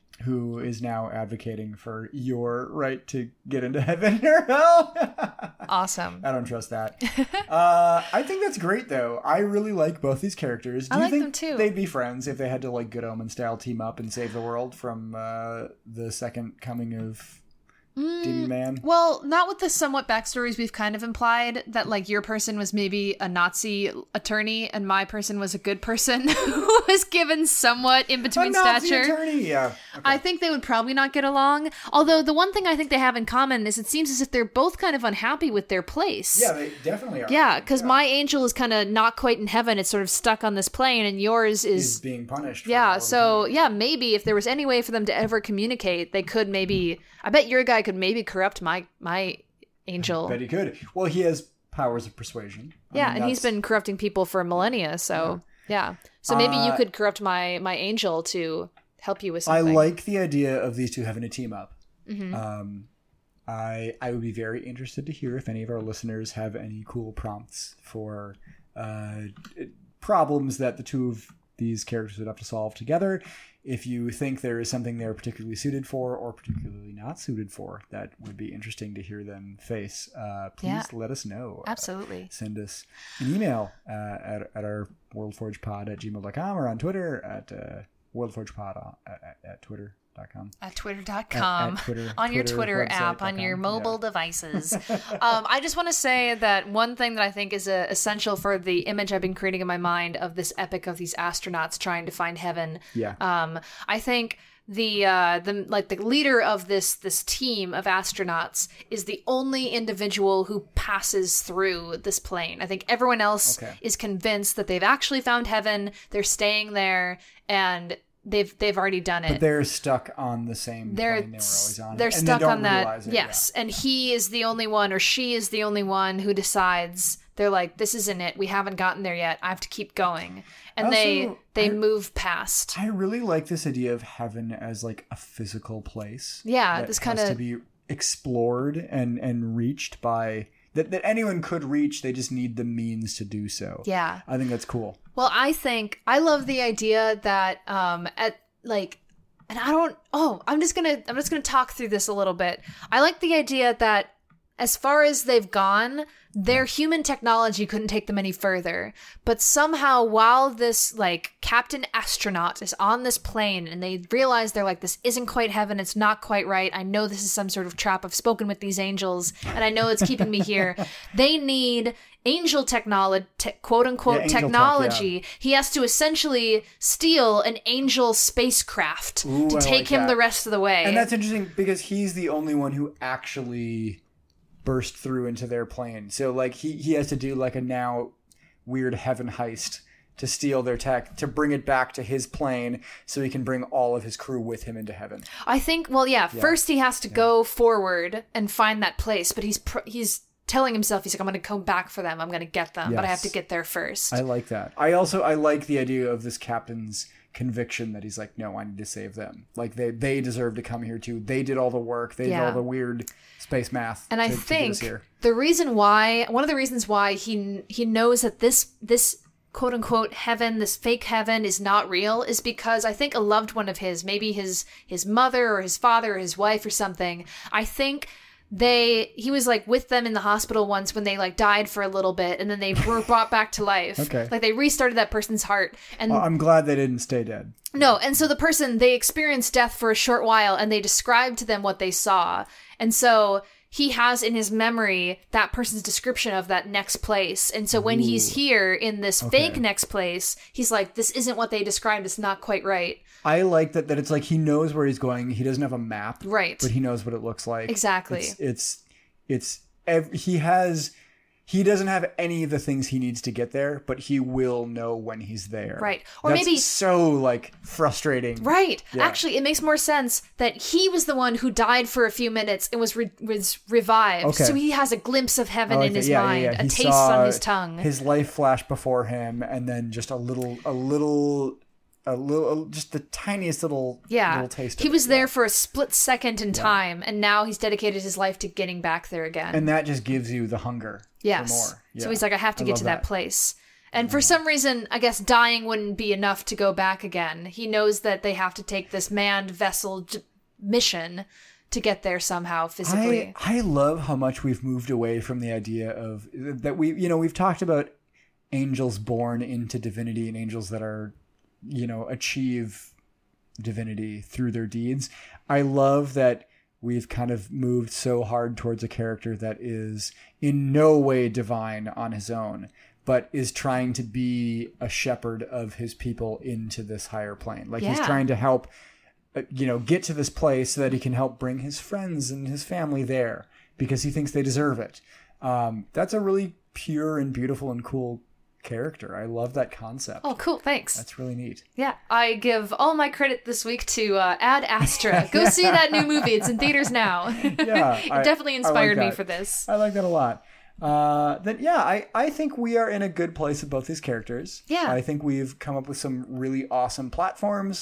who is now advocating for your right to get into heaven or hell. Awesome. I don't trust that. uh, I think that's great, though. I really like both these characters. Do I you like think them, too. they'd be friends if they had to, like, Good Omen style team up and save the world from uh, the second coming of demon man? Well, not with the somewhat backstories we've kind of implied that, like, your person was maybe a Nazi attorney and my person was a good person who was given somewhat in between a Nazi stature. attorney, yeah. Okay. I think they would probably not get along. Although the one thing I think they have in common is it seems as if they're both kind of unhappy with their place. Yeah, they definitely are. Yeah, because yeah. my angel is kind of not quite in heaven. It's sort of stuck on this plane, and yours is... He's being punished. Yeah, so, yeah, maybe if there was any way for them to ever communicate, they could maybe... I bet your guy could maybe corrupt my my angel. I bet he could. Well, he has powers of persuasion. I yeah, mean, and that's... he's been corrupting people for millennia, so, yeah. yeah. So maybe uh, you could corrupt my, my angel to help you with something. I like the idea of these two having a team up. Mm-hmm. Um, I I would be very interested to hear if any of our listeners have any cool prompts for uh, problems that the two of these characters would have to solve together. If you think there is something they're particularly suited for or particularly not suited for, that would be interesting to hear them face. Uh, please yeah. let us know. Absolutely. Uh, send us an email uh, at, at our worldforgepod at gmail dot com or on Twitter at uh, worldforgepod at, at twitter dot com. At twitter dot com. At, at Twitter, on your Twitter, Twitter app, on your mobile yeah. devices. um, I just want to say that one thing that I think is uh, essential for the image I've been creating in my mind of this epic of these astronauts trying to find heaven. Yeah. Um, I think the uh, the like the leader of this this team of astronauts is the only individual who passes through this plane. I think everyone else okay. is convinced that they've actually found heaven. They're staying there, and They've they've already done it. But they're stuck on the same they're, plane they were always on. They're and stuck they don't on that. realize it, yes. Yeah. And he is the only one, or she is the only one who decides, they're like, this isn't it. We haven't gotten there yet. I have to keep going. And also, they they I, move past. I really like this idea of heaven as like a physical place. Yeah, that this has kind of to be explored and, and reached by that, that anyone could reach. They just need the means to do so. Yeah. I think that's cool. Well, I think I love the idea that um at like and I don't oh I'm just gonna I'm just gonna talk through this a little bit. I like the idea that as far as they've gone, their human technology couldn't take them any further. But somehow, while this, like, Captain Astronaut is on this plane and they realize they're like, this isn't quite heaven, it's not quite right, I know this is some sort of trap, I've spoken with these angels, and I know it's keeping me here. They need angel technology, te- quote-unquote yeah, technology. Tech, yeah. He has to essentially steal an angel spacecraft Ooh, to I take like him that. the rest of the way. And that's interesting because he's the only one who actually burst through into their plane. So like he, he has to do like a now weird heaven heist to steal their tech, to bring it back to his plane so he can bring all of his crew with him into heaven. I think, well, yeah, yeah. first he has to yeah. go forward and find that place, but he's pr- he's telling himself, he's like, I'm going to come back for them, I'm going to get them, yes. but I have to get there first. I like that. I also, I like the idea of this captain's conviction that he's like, no, I need to save them. Like they, they deserve to come here too. They did all the work. They yeah. did all the weird space math. And to, I think to get us here. the reason why, one of the reasons why he he knows that this this quote unquote heaven, this fake heaven is not real, is because I think a loved one of his, maybe his his mother or his father or his wife or something, I think they he was like with them in the hospital once when they like died for a little bit and then they were brought back to life. Okay. Like they restarted that person's heart. And well, I'm glad they didn't stay dead. No, and so the person, they experienced death for a short while and they described to them what they saw. And so he has in his memory that person's description of that next place. And so when Ooh. he's here in this Okay. fake next place, he's like, this isn't what they described. It's not quite right. I like that that it's like he knows where he's going. He doesn't have a map. Right. But he knows what it looks like. Exactly. It's, it's, it's ev- he has, he doesn't have any of the things he needs to get there, but he will know when he's there. Right. Or That's maybe so like frustrating. Right. Yeah. Actually, it makes more sense that he was the one who died for a few minutes and was re- was revived. Okay. So he has a glimpse of heaven I like in that. his Yeah, mind, yeah, yeah. a He taste saw on his tongue. His life flash before him, and then just a little, a little, a little, just the tiniest little, yeah. little taste. He of was it. there Yeah. for a split second in time, and now he's dedicated his life to getting back there again. And that just gives you the hunger yes. for more. Yeah. So he's like, I have to I get love to that, that. place. And for some reason, I guess dying wouldn't be enough to go back again. He knows that they have to take this manned vessel j- mission to get there somehow physically. I, I love how much we've moved away from the idea of that we, you know, we've talked about angels born into divinity and angels that are, you know, achieve divinity through their deeds. I love that we've kind of moved so hard towards a character that is in no way divine on his own, but is trying to be a shepherd of his people into this higher plane. Like Yeah. he's trying to help, uh, you know, get to this place so that he can help bring his friends and his family there because he thinks they deserve it. Um, that's a really pure and beautiful and cool character. I love that concept. Oh, cool. Thanks. That's really neat. Yeah, I give all my credit this week to uh, Ad Astra. Go see that new movie. It's in theaters now. Yeah, It I- definitely I like inspired me that. for this. I like that a lot. Uh, then yeah, I, I think we are in a good place with both these characters. Yeah. I think we've come up with some really awesome platforms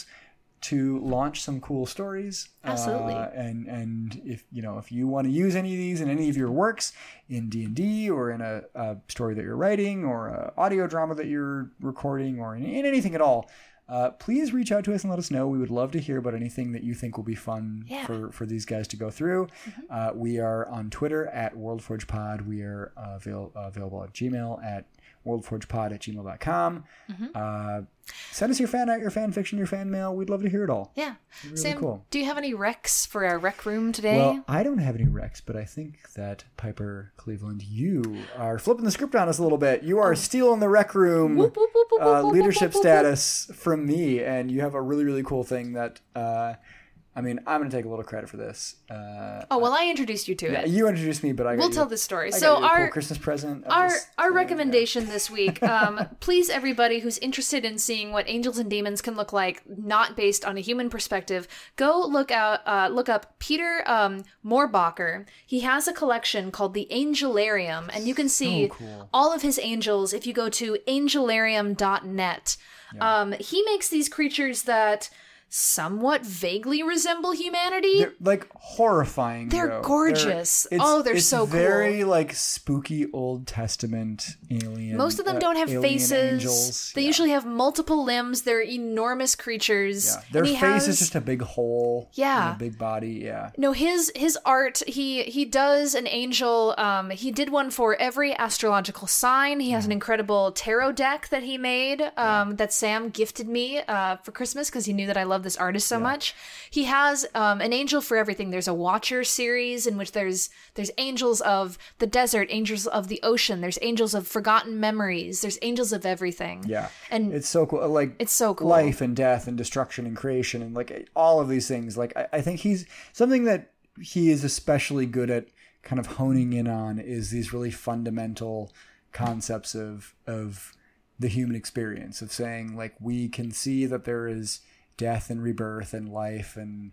to launch some cool stories. Absolutely. Uh, and and if you know if you want to use any of these in any of your works in D and D or in a, a story that you're writing or a audio drama that you're recording or in, in anything at all, uh, please reach out to us and let us know. We would love to hear about anything that you think will be fun Yeah. for, for these guys to go through. Uh, we are on Twitter at WorldForgePod. We are uh, avail- uh, available at Gmail at worldforgepod at gmail dot com. Uh, send us your fan art, your fan fiction, your fan mail. We'd love to hear it all. Yeah. Really Sam, cool. do you have any recs for our rec room today? Well, I don't have any recs, but I think that Piper Cleveland, you are flipping the script on us a little bit. You are stealing the rec room Whoop, whoop, whoop, whoop, uh, whoop, whoop, leadership whoop, whoop. status from me, and you have a really, really cool thing that, uh, I mean, I'm going to take a little credit for this. Uh, Oh, well, I introduced you to yeah, it. you introduced me, but I got We'll you- tell this story. I got So you a cool our Christmas present. of our this our thing, recommendation this week, um, please everybody who's interested in seeing what angels and demons can look like, not based on a human perspective, go look out uh, look up Peter um, Moorbacher. He has a collection called the Angelarium, and you can see cool. all of his angels if you go to angelarium dot net. Um, he makes these creatures that somewhat vaguely resemble humanity. They're like horrifying. They're though. gorgeous. it's- Oh, they're it's so cool. very like spooky Old Testament alien. Most of them uh, don't have alien faces. Angels. They Yeah. usually have multiple limbs. They're enormous creatures. Yeah. Their And he face has- is just a big hole. Yeah. and a big body. Yeah. No, his his art. He he does an angel. Um, he did one for every astrological sign. He has an incredible tarot deck that he made. Um, that Sam gifted me uh for Christmas because he knew that I love this artist so much. He has um an angel for everything. There's a Watcher series in which there's there's angels of the desert, angels of the ocean. There's angels of forgotten memories. There's angels of everything. Yeah. And It's so cool. Like it's so cool. life and death and destruction and creation and like all of these things. Like I, I think he's something that he is especially good at kind of honing in on is these really fundamental concepts of of the human experience of saying like we can see that there is death and rebirth and life and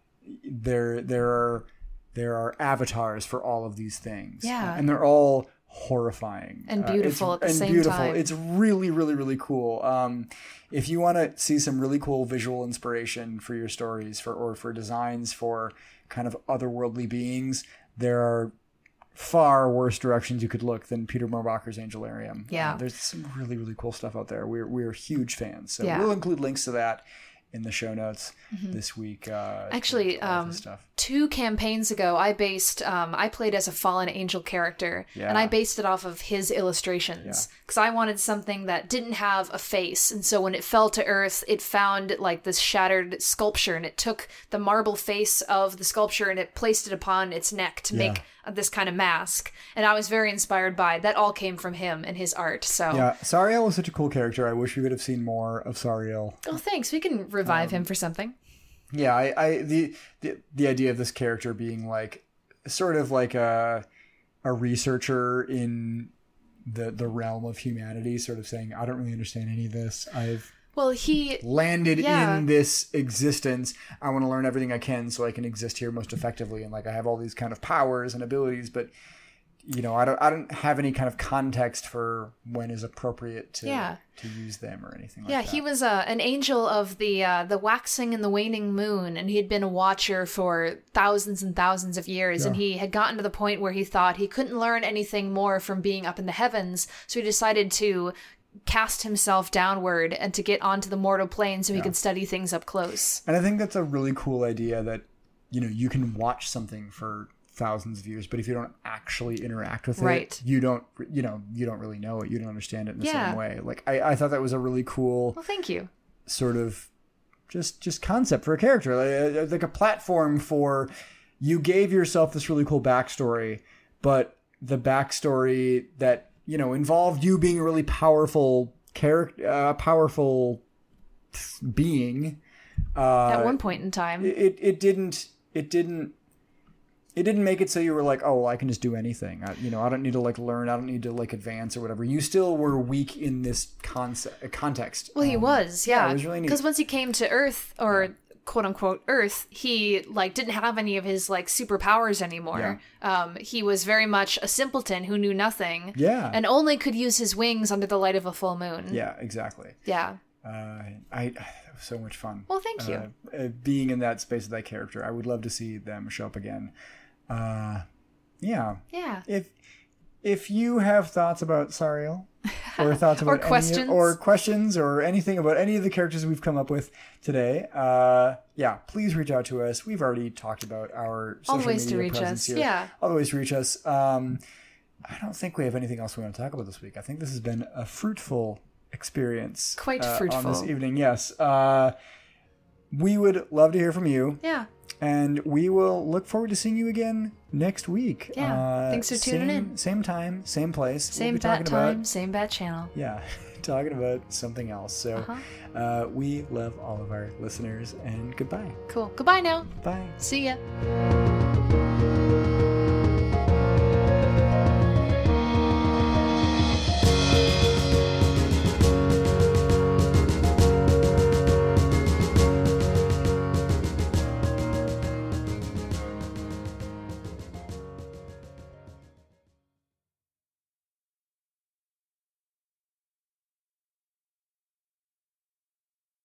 there there are there are avatars for all of these things. Yeah. And they're all horrifying And Uh, beautiful it's- at the and same beautiful. time. It's really, really, really cool. Um, if you want to see some really cool visual inspiration for your stories, for or for designs for kind of otherworldly beings, there are far worse directions you could look than Peter Moorbacher's Angelarium. Yeah. Uh, there's some really, really cool stuff out there. We're we're huge fans, so Yeah. we'll include links to that in the show notes this week. Uh, Actually, to all of um, his stuff. two campaigns ago, I based, um, I played as a fallen angel character, Yeah. and I based it off of his illustrations because I wanted something that didn't have a face, and so when it fell to earth, it found like this shattered sculpture, and it took the marble face of the sculpture and it placed it upon its neck to make uh, this kind of mask, and I was very inspired by it. That all came from him and his art. So, Yeah, Sariel was such a cool character. I wish we could have seen more of Sariel. oh, thanks. We can revive Um, him for something. Yeah, I, I the, the the idea of this character being like sort of like a a researcher in the the realm of humanity, sort of saying, I don't really understand any of this. I've Well, he landed Yeah. in this existence. I want to learn everything I can so I can exist here most effectively. And like I have all these kind of powers and abilities, but you know, I don't I don't have any kind of context for when is appropriate to Yeah. to use them or anything like Yeah, that. he was uh, an angel of the uh, the waxing and the waning moon, and he had been a watcher for thousands and thousands of years. And he had gotten to the point where he thought he couldn't learn anything more from being up in the heavens, so he decided to cast himself downward and to get onto the mortal plane so he could study things up close. And I think that's a really cool idea that, you know, you can watch something for thousands of years, but if you don't actually interact with Right. it, you don't, you know, you don't really know it. You don't understand it in the Yeah. same way. Like, I, I thought that was a really cool Well, thank you. sort of just, just concept for a character, like, like a platform for you gave yourself this really cool backstory, but the backstory that, you know, involved you being a really powerful character, uh, powerful being. Uh, At one point in time. It, it didn't, it didn't, it didn't make it so you were like, oh, well, I can just do anything. I, you know, I don't need to like learn. I don't need to like advance or whatever. You still were weak in this concept, context. Well, he um, was, yeah. yeah, it was really neat. Because once he came to Earth, or quote unquote Earth, he like didn't have any of his like superpowers anymore. Yeah. Um, he was very much a simpleton who knew nothing. Yeah. And only could use his wings under the light of a full moon. Yeah, exactly. Yeah. Uh, I, it was so much fun. Well, thank you. Uh, uh, being in that space with that character, I would love to see them show up again. Uh, yeah. Yeah. If if you have thoughts about Sariel, or thoughts about or questions, any, or questions, or anything about any of the characters we've come up with today, uh, yeah, please reach out to us. We've already talked about our social all the ways media to reach presence us. here. Yeah. All the ways to reach us. Um, I don't think we have anything else we want to talk about this week. I think this has been a fruitful experience. Quite uh, fruitful on this evening. Yes. Uh, we would love to hear from you. Yeah. And we will look forward to seeing you again next week. Yeah. Uh, Thanks for tuning same, in. Same time, same place. Same we'll bat time, about, same bat channel. Yeah. Talking about something else. So uh-huh. uh, we love all of our listeners, and goodbye. Cool. Goodbye now. Bye. See ya.